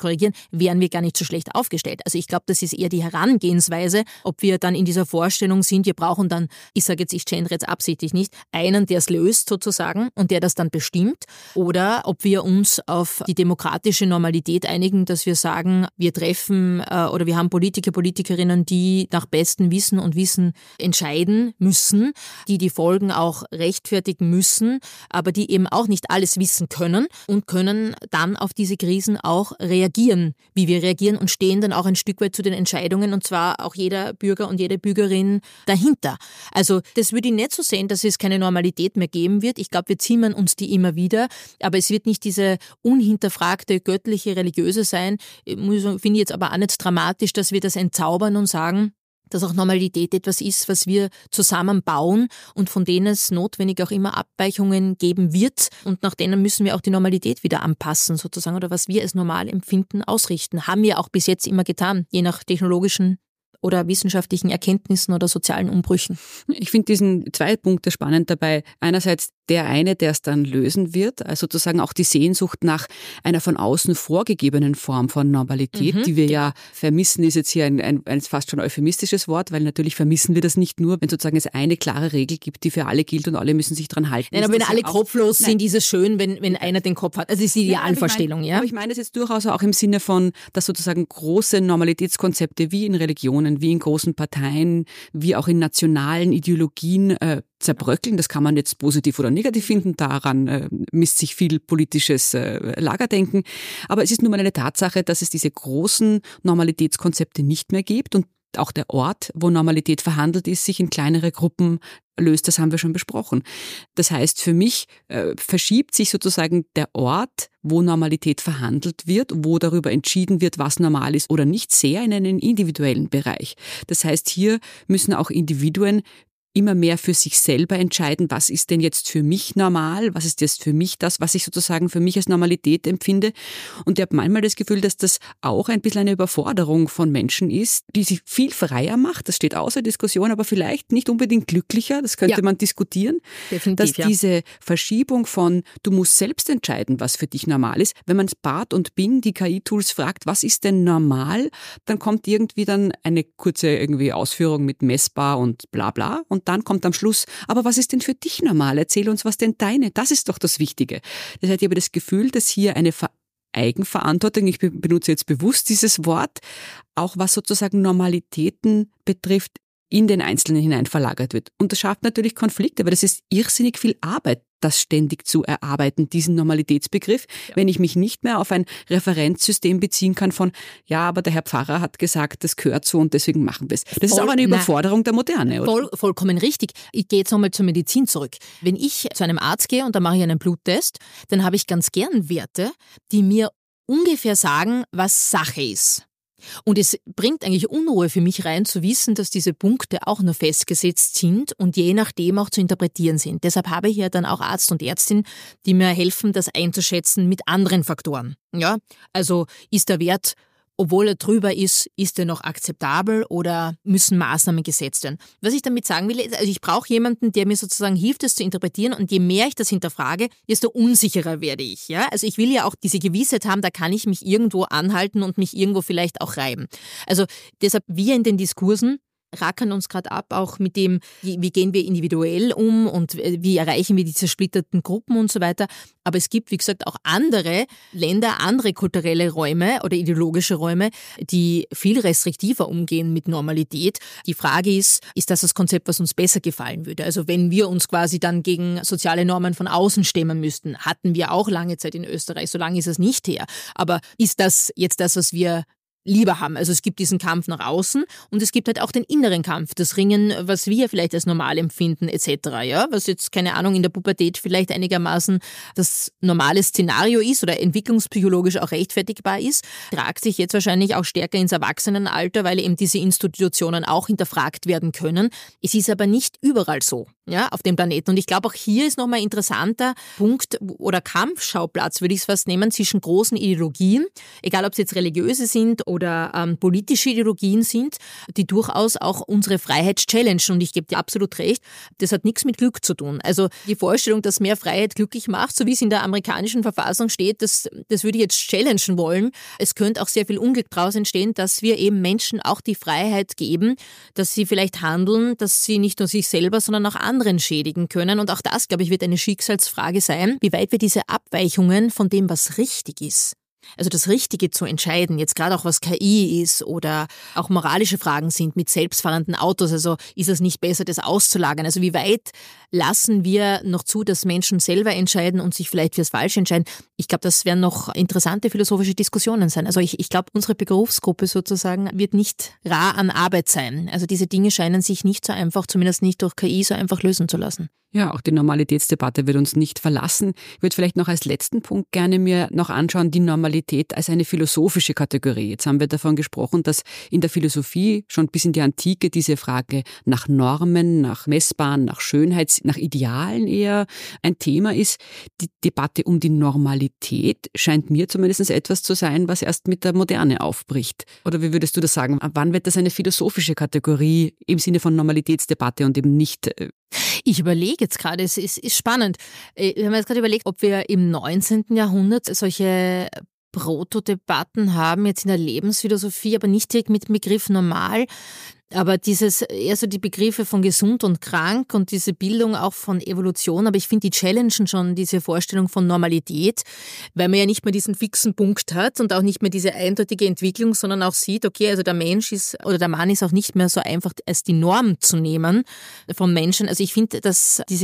gar nicht so schlecht aufgestellt. Also ich glaube, das ist eher die Herangehensweise, ob wir dann in dieser Vorstellung sind, wir brauchen dann, ich sage jetzt, ich gendere jetzt absichtlich nicht, einen, der es löst sozusagen und der das dann bestimmt, oder ob wir uns auf die demokratische Normalität einigen, dass wir sagen, wir treffen oder wir haben Politiker, Politikerinnen, die nach bestem Wissen und Wissen entscheiden müssen, die Folgen auch rechtfertigen müssen, aber die eben auch nicht alles wissen können und können dann auf diese Krisen auch reagieren, wie wir reagieren und stehen dann auch ein Stück weit zu den Entscheidungen und zwar auch jeder Bürger und jede Bürgerin dahinter. Also das würde ich nicht so sehen, dass es keine Normalität mehr geben wird. Ich glaube, wir zimmern uns die immer wieder, aber es wird nicht diese unhinterfragte, göttliche, religiöse sein. Finde ich jetzt aber auch nicht dramatisch, dass wir das entzaubern und sagen, dass auch Normalität etwas ist, was wir zusammen bauen und von denen es notwendig auch immer Abweichungen geben wird und nach denen müssen wir auch die Normalität wieder anpassen sozusagen oder was wir als normal empfinden, ausrichten. Haben wir auch bis jetzt immer getan, je nach technologischen oder wissenschaftlichen Erkenntnissen oder sozialen Umbrüchen. Ich finde diesen 2 Punkte spannend dabei. Einerseits der eine, der es dann lösen wird, also sozusagen auch die Sehnsucht nach einer von außen vorgegebenen Form von Normalität, die wir ja vermissen, ist jetzt hier ein fast schon euphemistisches Wort, weil natürlich vermissen wir das nicht nur, wenn sozusagen es eine klare Regel gibt, die für alle gilt und alle müssen sich dran halten. Nein, aber wenn alle kopflos sind, ist es schön, wenn einer den Kopf hat. Also das ist die Idealvorstellung, ja? Aber ich meine es jetzt durchaus auch im Sinne von, dass sozusagen große Normalitätskonzepte wie in Religionen, wie in großen Parteien, wie auch in nationalen Ideologien zerbröckeln. Das kann man jetzt positiv oder negativ finden. Daran misst sich viel politisches Lagerdenken. Aber es ist nun mal eine Tatsache, dass es diese großen Normalitätskonzepte nicht mehr gibt und auch der Ort, wo Normalität verhandelt ist, sich in kleinere Gruppen löst, das haben wir schon besprochen. Das heißt, für mich verschiebt sich sozusagen der Ort, wo Normalität verhandelt wird, wo darüber entschieden wird, was normal ist oder nicht, sehr in einen individuellen Bereich. Das heißt, hier müssen auch Individuen immer mehr für sich selber entscheiden, was ist denn jetzt für mich normal, was ist jetzt für mich das, was ich sozusagen für mich als Normalität empfinde. Und ich habe manchmal das Gefühl, dass das auch ein bisschen eine Überforderung von Menschen ist, die sich viel freier macht, das steht außer Diskussion, aber vielleicht nicht unbedingt glücklicher, das könnte man diskutieren. Definitiv, dass diese Verschiebung von, du musst selbst entscheiden, was für dich normal ist. Wenn man Bart und Bing, die KI-Tools, fragt, was ist denn normal, dann kommt irgendwie dann eine kurze irgendwie Ausführung mit messbar und bla bla und dann kommt am Schluss, aber was ist denn für dich normal? Erzähl uns, was denn deine, das ist doch das Wichtige. Das heißt, ich habe das Gefühl, dass hier eine Eigenverantwortung, ich benutze jetzt bewusst dieses Wort, auch was sozusagen Normalitäten betrifft, in den Einzelnen hinein verlagert wird. Und das schafft natürlich Konflikte, weil das ist irrsinnig viel Arbeit, das ständig zu erarbeiten, diesen Normalitätsbegriff, wenn ich mich nicht mehr auf ein Referenzsystem beziehen kann von, ja, aber der Herr Pfarrer hat gesagt, das gehört so und deswegen machen wir es. Das ist auch eine Überforderung der Moderne, oder? Vollkommen richtig. Ich gehe jetzt nochmal zur Medizin zurück. Wenn ich zu einem Arzt gehe und da mache ich einen Bluttest, dann habe ich ganz gern Werte, die mir ungefähr sagen, was Sache ist. Und es bringt eigentlich Unruhe für mich rein, zu wissen, dass diese Punkte auch nur festgesetzt sind und je nachdem auch zu interpretieren sind. Deshalb habe ich ja dann auch Arzt und Ärztin, die mir helfen, das einzuschätzen mit anderen Faktoren. Ja, also ist der Wert, obwohl er drüber ist er noch akzeptabel oder müssen Maßnahmen gesetzt werden? Was ich damit sagen will, also ich brauche jemanden, der mir sozusagen hilft, das zu interpretieren und je mehr ich das hinterfrage, desto unsicherer werde ich. Ja? Also ich will ja auch diese Gewissheit haben, da kann ich mich irgendwo anhalten und mich irgendwo vielleicht auch reiben. Also deshalb wir in den Diskursen rackern uns gerade ab, auch mit dem, wie gehen wir individuell um und wie erreichen wir die zersplitterten Gruppen und so weiter. Aber es gibt, wie gesagt, auch andere Länder, andere kulturelle Räume oder ideologische Räume, die viel restriktiver umgehen mit Normalität. Die Frage ist das Konzept, was uns besser gefallen würde? Also wenn wir uns quasi dann gegen soziale Normen von außen stemmen müssten, hatten wir auch lange Zeit in Österreich, so lange ist es nicht her. Aber ist das jetzt das, was wir lieber haben? Also es gibt diesen Kampf nach außen und es gibt halt auch den inneren Kampf, das Ringen, was wir vielleicht als normal empfinden etc., ja, was jetzt, keine Ahnung, in der Pubertät vielleicht einigermaßen das normale Szenario ist oder entwicklungspsychologisch auch rechtfertigbar ist, tragt sich jetzt wahrscheinlich auch stärker ins Erwachsenenalter, weil eben diese Institutionen auch hinterfragt werden können. Es ist aber nicht überall so, ja, auf dem Planeten. Und ich glaube, auch hier ist nochmal ein interessanter Punkt oder Kampfschauplatz, würde ich es fast nehmen, zwischen großen Ideologien, egal ob es jetzt religiöse sind oder politische Ideologien sind, die durchaus auch unsere Freiheit challengen. Und ich gebe dir absolut recht, das hat nichts mit Glück zu tun. Also die Vorstellung, dass mehr Freiheit glücklich macht, so wie es in der amerikanischen Verfassung steht, das würde ich jetzt challengen wollen. Es könnte auch sehr viel Unglück daraus entstehen, dass wir eben Menschen auch die Freiheit geben, dass sie vielleicht handeln, dass sie nicht nur sich selber, sondern auch anderen schädigen können. Und auch das, glaube ich, wird eine Schicksalsfrage sein, wie weit wir diese Abweichungen von dem, was richtig ist, also das Richtige zu entscheiden, jetzt gerade auch was KI ist oder auch moralische Fragen sind mit selbstfahrenden Autos, also ist es nicht besser, das auszulagern? Also wie weit lassen wir noch zu, dass Menschen selber entscheiden und sich vielleicht fürs Falsche entscheiden? Ich glaube, das werden noch interessante philosophische Diskussionen sein. Also ich glaube, unsere Berufsgruppe sozusagen wird nicht rar an Arbeit sein. Also diese Dinge scheinen sich nicht so einfach, zumindest nicht durch KI, so einfach lösen zu lassen. Ja, auch die Normalitätsdebatte wird uns nicht verlassen. Ich würde vielleicht noch als letzten Punkt gerne mir noch anschauen, die Normalität als eine philosophische Kategorie. Jetzt haben wir davon gesprochen, dass in der Philosophie schon bis in die Antike diese Frage nach Normen, nach Messbaren, nach Schönheits-, nach Idealen eher ein Thema ist. Die Debatte um die Normalität scheint mir zumindest etwas zu sein, was erst mit der Moderne aufbricht. Oder wie würdest du das sagen? Wann wird das eine philosophische Kategorie im Sinne von Normalitätsdebatte und eben nicht... Ich überlege jetzt gerade, es ist spannend. Wir haben jetzt gerade überlegt, ob wir im 19. Jahrhundert solche Protodebatten haben, jetzt in der Lebensphilosophie, aber nicht direkt mit dem Begriff normal. Aber eher so die Begriffe von gesund und krank und diese Bildung auch von Evolution, aber ich finde, die challengen schon diese Vorstellung von Normalität, weil man ja nicht mehr diesen fixen Punkt hat und auch nicht mehr diese eindeutige Entwicklung, sondern auch sieht, okay, also der Mensch ist oder der Mann ist auch nicht mehr so einfach als die Norm zu nehmen vom Menschen. Also ich finde, dass diese gerade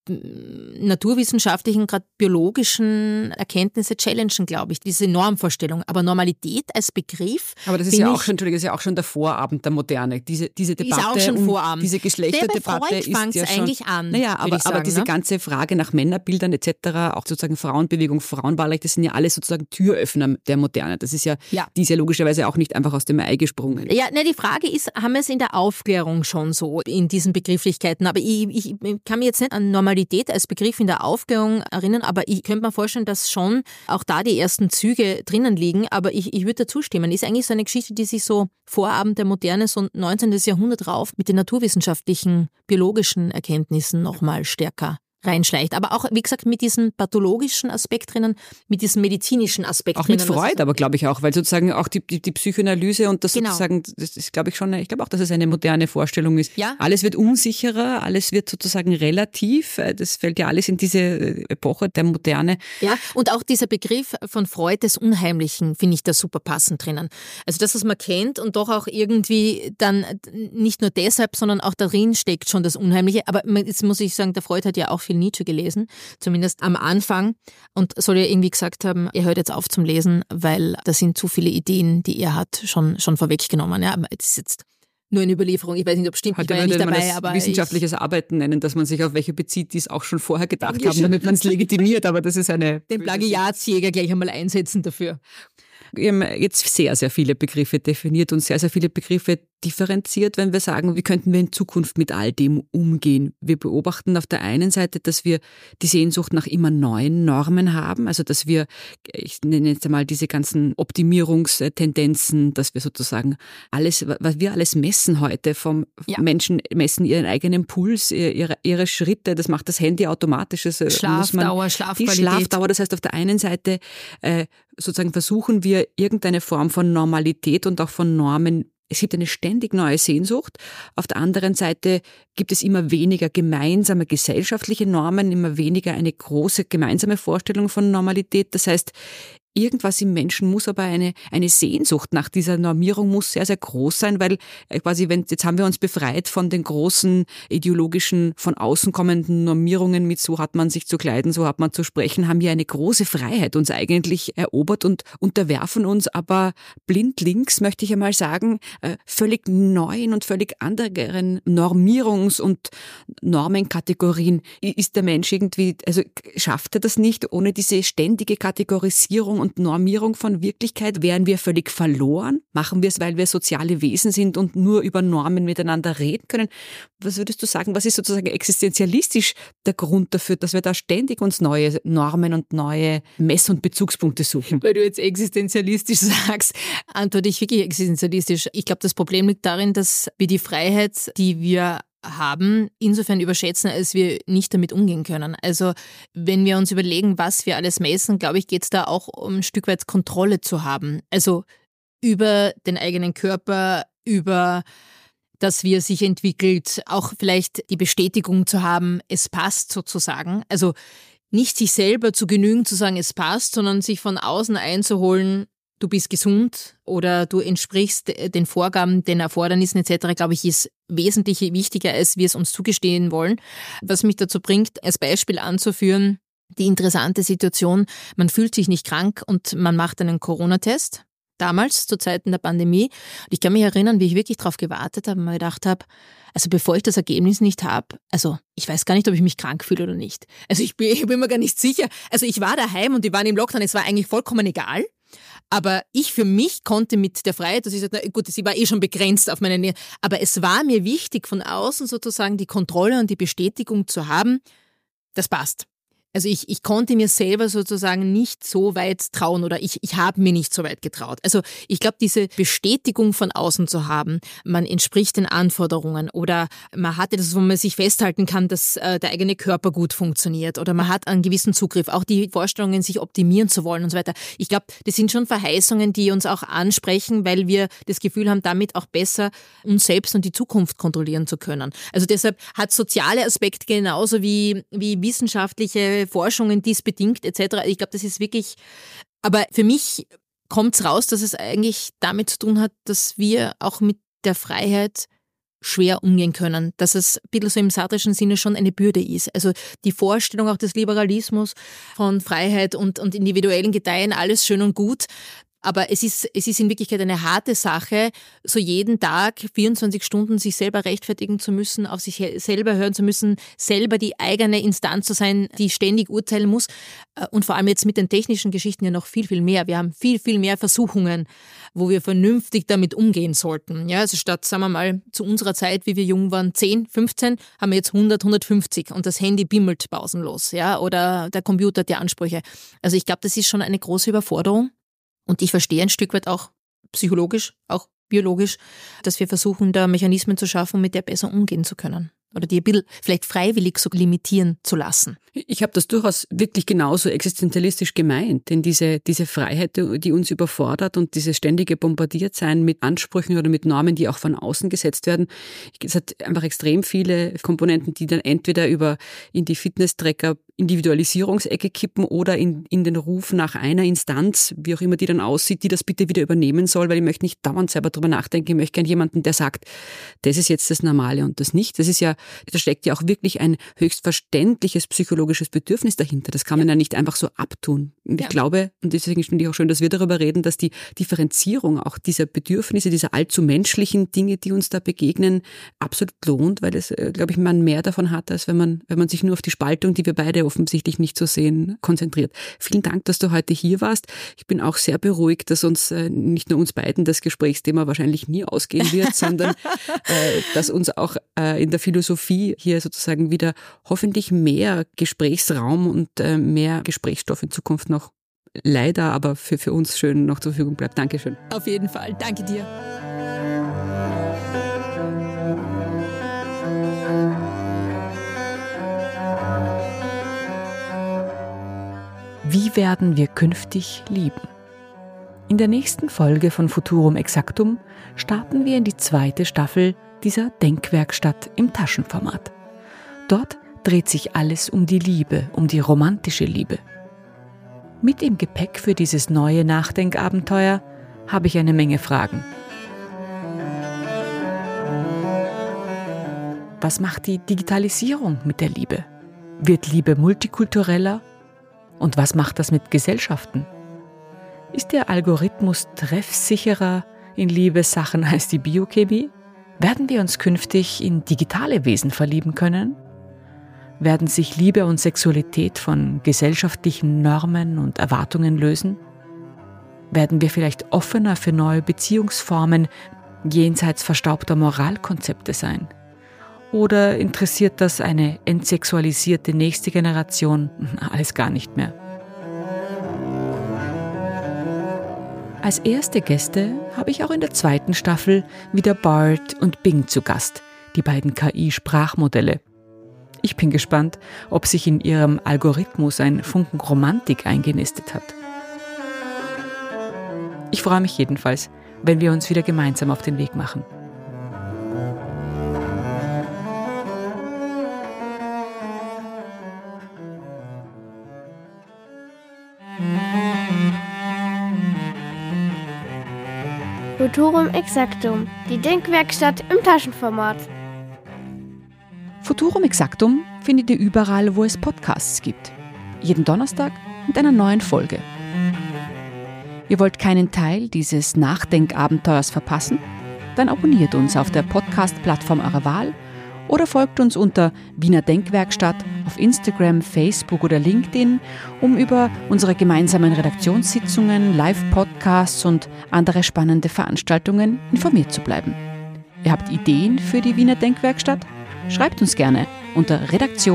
naturwissenschaftlichen, gerade biologischen Erkenntnisse challengen, glaube ich, diese Normvorstellung. Aber Normalität als Begriff. Aber das ist ja auch schon, Entschuldigung, das ist ja auch schon der Vorabend der Moderne. Diese Debatte, ist auch schon Vorabend. Diese Geschlechterdebatte ist ja schon. Eigentlich an. Naja, aber diese ganze Frage nach Männerbildern etc., auch sozusagen Frauenbewegung, Frauenwahlrecht, das sind ja alles sozusagen Türöffner der Moderne. Das ist ja, die ist ja logischerweise auch nicht einfach aus dem Ei gesprungen. Ja, die Frage ist, haben wir es in der Aufklärung schon so in diesen Begrifflichkeiten? Aber ich kann mich jetzt nicht an Normalität als Begriff in der Aufklärung erinnern, aber ich könnte mir vorstellen, dass schon auch da die ersten Züge drinnen liegen, aber ich würde dazu stimmen. Ist eigentlich so eine Geschichte, die sich so Vorabend der Moderne, so 19. Jahrhundert rauf mit den naturwissenschaftlichen, biologischen Erkenntnissen nochmal stärker reinschleicht. Aber auch, wie gesagt, mit diesem pathologischen Aspekt drinnen, mit diesem medizinischen Aspekt auch drinnen. Auch mit Freud, aber glaube ich auch, weil sozusagen auch die Psychoanalyse und das sozusagen, das ist glaube ich schon, ich glaube auch, dass es eine moderne Vorstellung ist. Ja. Alles wird unsicherer, alles wird sozusagen relativ, das fällt ja alles in diese Epoche der Moderne. Ja, und auch dieser Begriff von Freud des Unheimlichen finde ich da super passend drinnen. Also das, was man kennt und doch auch irgendwie dann nicht nur deshalb, sondern auch darin steckt schon das Unheimliche. Aber jetzt muss ich sagen, der Freud hat ja auch viel Nietzsche gelesen, zumindest am Anfang, und soll ja irgendwie gesagt haben, er hört jetzt auf zum Lesen, weil da sind zu viele Ideen, die er hat, schon vorweggenommen. Ja, das ist jetzt nur eine Überlieferung, ich weiß nicht, ob es stimmt, ich war ja nicht dabei. Aber wissenschaftliches Arbeiten nennen, dass man sich auf welche bezieht, die es auch schon vorher gedacht haben, damit man es legitimiert, aber das ist den Plagiatsjäger gleich einmal einsetzen dafür. Wir haben jetzt sehr, sehr viele Begriffe definiert und sehr, sehr viele Begriffe differenziert, wenn wir sagen, wie könnten wir in Zukunft mit all dem umgehen. Wir beobachten auf der einen Seite, dass wir die Sehnsucht nach immer neuen Normen haben, also dass wir, ich nenne jetzt einmal diese ganzen Optimierungstendenzen, dass wir sozusagen alles, was wir alles messen heute, vom Menschen messen ihren eigenen Puls, ihre Schritte, das macht das Handy automatisch. Schlafdauer, Schlafqualität. Die Schlafdauer, das heißt auf der einen Seite sozusagen versuchen wir irgendeine Form von Normalität und auch von Normen. Es gibt eine ständig neue Sehnsucht. Auf der anderen Seite gibt es immer weniger gemeinsame gesellschaftliche Normen, immer weniger eine große gemeinsame Vorstellung von Normalität. Das heißt, irgendwas im Menschen muss aber eine Sehnsucht nach dieser Normierung muss sehr, sehr groß sein, weil quasi, jetzt haben wir uns befreit von den großen ideologischen, von außen kommenden Normierungen mit so hat man sich zu kleiden, so hat man zu sprechen, haben wir eine große Freiheit uns eigentlich erobert und unterwerfen uns aber blindlings, möchte ich einmal sagen, völlig neuen und völlig anderen Normierungs- und Normenkategorien. Ist der Mensch irgendwie, also schafft er das nicht ohne diese ständige Kategorisierung und Normierung von Wirklichkeit? Wären wir völlig verloren? Machen wir es, weil wir soziale Wesen sind und nur über Normen miteinander reden können? Was würdest du sagen, was ist sozusagen existenzialistisch der Grund dafür, dass wir da ständig uns neue Normen und neue Mess- und Bezugspunkte suchen? Weil du jetzt existenzialistisch sagst, antworte ich wirklich existenzialistisch. Ich glaube, das Problem liegt darin, dass wir die Freiheit, die wir haben, insofern überschätzen, als wir nicht damit umgehen können. Also wenn wir uns überlegen, was wir alles messen, glaube ich, geht es da auch um ein Stück weit Kontrolle zu haben. Also über den eigenen Körper, über das, wie er sich entwickelt, auch vielleicht die Bestätigung zu haben, es passt sozusagen. Also nicht sich selber zu genügen, zu sagen, es passt, sondern sich von außen einzuholen, du bist gesund oder du entsprichst den Vorgaben, den Erfordernissen etc., glaube ich, ist wesentlich wichtiger, als wir es uns zugestehen wollen. Was mich dazu bringt, als Beispiel anzuführen, die interessante Situation, man fühlt sich nicht krank und man macht einen Corona-Test. Damals, zu Zeiten der Pandemie. Und ich kann mich erinnern, wie ich wirklich darauf gewartet habe und mir gedacht habe, also bevor ich das Ergebnis nicht habe, also ich weiß gar nicht, ob ich mich krank fühle oder nicht. Also ich bin mir gar nicht sicher. Also ich war daheim und die waren im Lockdown, es war eigentlich vollkommen egal. Aber ich für mich konnte mit der Freiheit, dass ich sagte, na gut, sie war eh schon begrenzt auf meine Nähe, aber es war mir wichtig, von außen sozusagen die Kontrolle und die Bestätigung zu haben, das passt. Also ich konnte mir selber sozusagen nicht so weit trauen oder ich habe mir nicht so weit getraut. Also ich glaube, diese Bestätigung von außen zu haben, man entspricht den Anforderungen oder man hat etwas, wo man sich festhalten kann, dass der eigene Körper gut funktioniert oder man hat einen gewissen Zugriff, auch die Vorstellungen, sich optimieren zu wollen und so weiter. Ich glaube, das sind schon Verheißungen, die uns auch ansprechen, weil wir das Gefühl haben, damit auch besser uns selbst und die Zukunft kontrollieren zu können. Also deshalb hat soziale Aspekte genauso wie wissenschaftliche Forschungen dies bedingt etc. Ich glaube, das ist wirklich, aber für mich kommt es raus, dass es eigentlich damit zu tun hat, dass wir auch mit der Freiheit schwer umgehen können, dass es ein bisschen so im sartrischen Sinne schon eine Bürde ist. Also die Vorstellung auch des Liberalismus von Freiheit und individuellen Gedeihen, alles schön und gut, aber es ist in Wirklichkeit eine harte Sache, so jeden Tag 24 Stunden sich selber rechtfertigen zu müssen, auf sich selber hören zu müssen, selber die eigene Instanz zu sein, die ständig urteilen muss. Und vor allem jetzt mit den technischen Geschichten ja noch viel, viel mehr. Wir haben viel, viel mehr Versuchungen, wo wir vernünftig damit umgehen sollten. Ja, also statt, sagen wir mal, zu unserer Zeit, wie wir jung waren, 10, 15, haben wir jetzt 100, 150 und das Handy bimmelt pausenlos. Ja, oder der Computer hat die Ansprüche. Also ich glaube, das ist schon eine große Überforderung. Und ich verstehe ein Stück weit auch psychologisch, auch biologisch, dass wir versuchen, da Mechanismen zu schaffen, mit der besser umgehen zu können. Oder die ein bisschen vielleicht freiwillig so limitieren zu lassen. Ich habe das durchaus wirklich genauso existenzialistisch gemeint, denn diese Freiheit, die uns überfordert und dieses ständige Bombardiertsein mit Ansprüchen oder mit Normen, die auch von außen gesetzt werden, es hat einfach extrem viele Komponenten, die dann entweder in die Fitness-Tracker Individualisierungsecke kippen oder in den Ruf nach einer Instanz, wie auch immer die dann aussieht, die das bitte wieder übernehmen soll, weil ich möchte nicht dauernd selber drüber nachdenken, ich möchte gerne jemanden, der sagt, das ist jetzt das Normale und das nicht. Da steckt ja auch wirklich ein höchst verständliches psychologisches Bedürfnis dahinter. Das kann man ja nicht einfach so abtun. Und ich glaube, und deswegen finde ich auch schön, dass wir darüber reden, dass die Differenzierung auch dieser Bedürfnisse, dieser allzu menschlichen Dinge, die uns da begegnen, absolut lohnt, weil es, glaube ich, man mehr davon hat, als wenn man sich nur auf die Spaltung, die wir beide offensichtlich nicht so sehen, konzentriert. Vielen Dank, dass du heute hier warst. Ich bin auch sehr beruhigt, dass uns nicht nur uns beiden das Gesprächsthema wahrscheinlich nie ausgehen wird, sondern dass uns auch in der Philosophie hier sozusagen wieder hoffentlich mehr Gesprächsraum und mehr Gesprächsstoff in Zukunft noch leider, aber für uns schön noch zur Verfügung bleibt. Dankeschön. Auf jeden Fall. Danke dir. Wie werden wir künftig lieben? In der nächsten Folge von Futurum Exactum starten wir in die 2. Staffel dieser Denkwerkstatt im Taschenformat. Dort dreht sich alles um die Liebe, um die romantische Liebe. Mit im Gepäck für dieses neue Nachdenkabenteuer habe ich eine Menge Fragen. Was macht die Digitalisierung mit der Liebe? Wird Liebe multikultureller? Und was macht das mit Gesellschaften? Ist der Algorithmus treffsicherer in Liebessachen als die Biochemie? Werden wir uns künftig in digitale Wesen verlieben können? Werden sich Liebe und Sexualität von gesellschaftlichen Normen und Erwartungen lösen? Werden wir vielleicht offener für neue Beziehungsformen jenseits verstaubter Moralkonzepte sein? Oder interessiert das eine entsexualisierte nächste Generation alles gar nicht mehr? Als erste Gäste habe ich auch in der 2. Staffel wieder Bard und Bing zu Gast, die beiden KI-Sprachmodelle. Ich bin gespannt, ob sich in ihrem Algorithmus ein Funken Romantik eingenistet hat. Ich freue mich jedenfalls, wenn wir uns wieder gemeinsam auf den Weg machen. Futurum Exactum, die Denkwerkstatt im Taschenformat. Futurum Exactum findet ihr überall, wo es Podcasts gibt. Jeden Donnerstag mit einer neuen Folge. Ihr wollt keinen Teil dieses Nachdenkabenteuers verpassen? Dann abonniert uns auf der Podcast-Plattform eurer Wahl oder folgt uns unter Wiener Denkwerkstatt auf Instagram, Facebook oder LinkedIn, um über unsere gemeinsamen Redaktionssitzungen, Live-Podcasts und andere spannende Veranstaltungen informiert zu bleiben. Ihr habt Ideen für die Wiener Denkwerkstatt? Schreibt uns gerne unter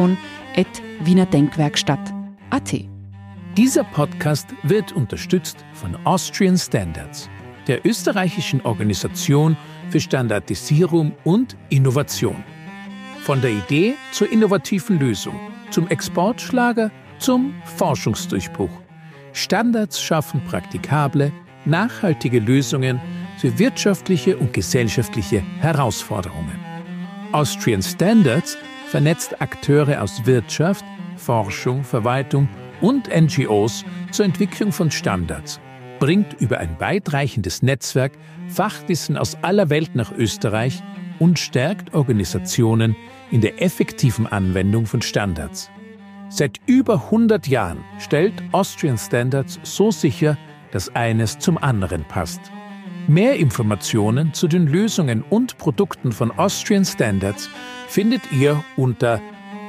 redaktion@wienerdenkwerkstatt.at. Dieser Podcast wird unterstützt von Austrian Standards, der österreichischen Organisation für Standardisierung und Innovation. Von der Idee zur innovativen Lösung, zum Exportschlager, zum Forschungsdurchbruch. Standards schaffen praktikable, nachhaltige Lösungen für wirtschaftliche und gesellschaftliche Herausforderungen. Austrian Standards vernetzt Akteure aus Wirtschaft, Forschung, Verwaltung und NGOs zur Entwicklung von Standards, bringt über ein weitreichendes Netzwerk Fachwissen aus aller Welt nach Österreich und stärkt Organisationen in der effektiven Anwendung von Standards. Seit über 100 Jahren stellt Austrian Standards so sicher, dass eines zum anderen passt. Mehr Informationen zu den Lösungen und Produkten von Austrian Standards findet ihr unter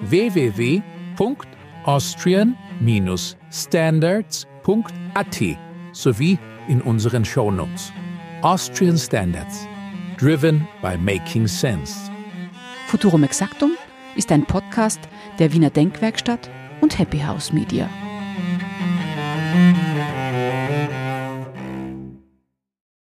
www.austrian-standards.at sowie in unseren Shownotes. Austrian Standards. Driven by Making Sense. Futurum Exactum ist ein Podcast der Wiener Denkwerkstatt und Happy House Media.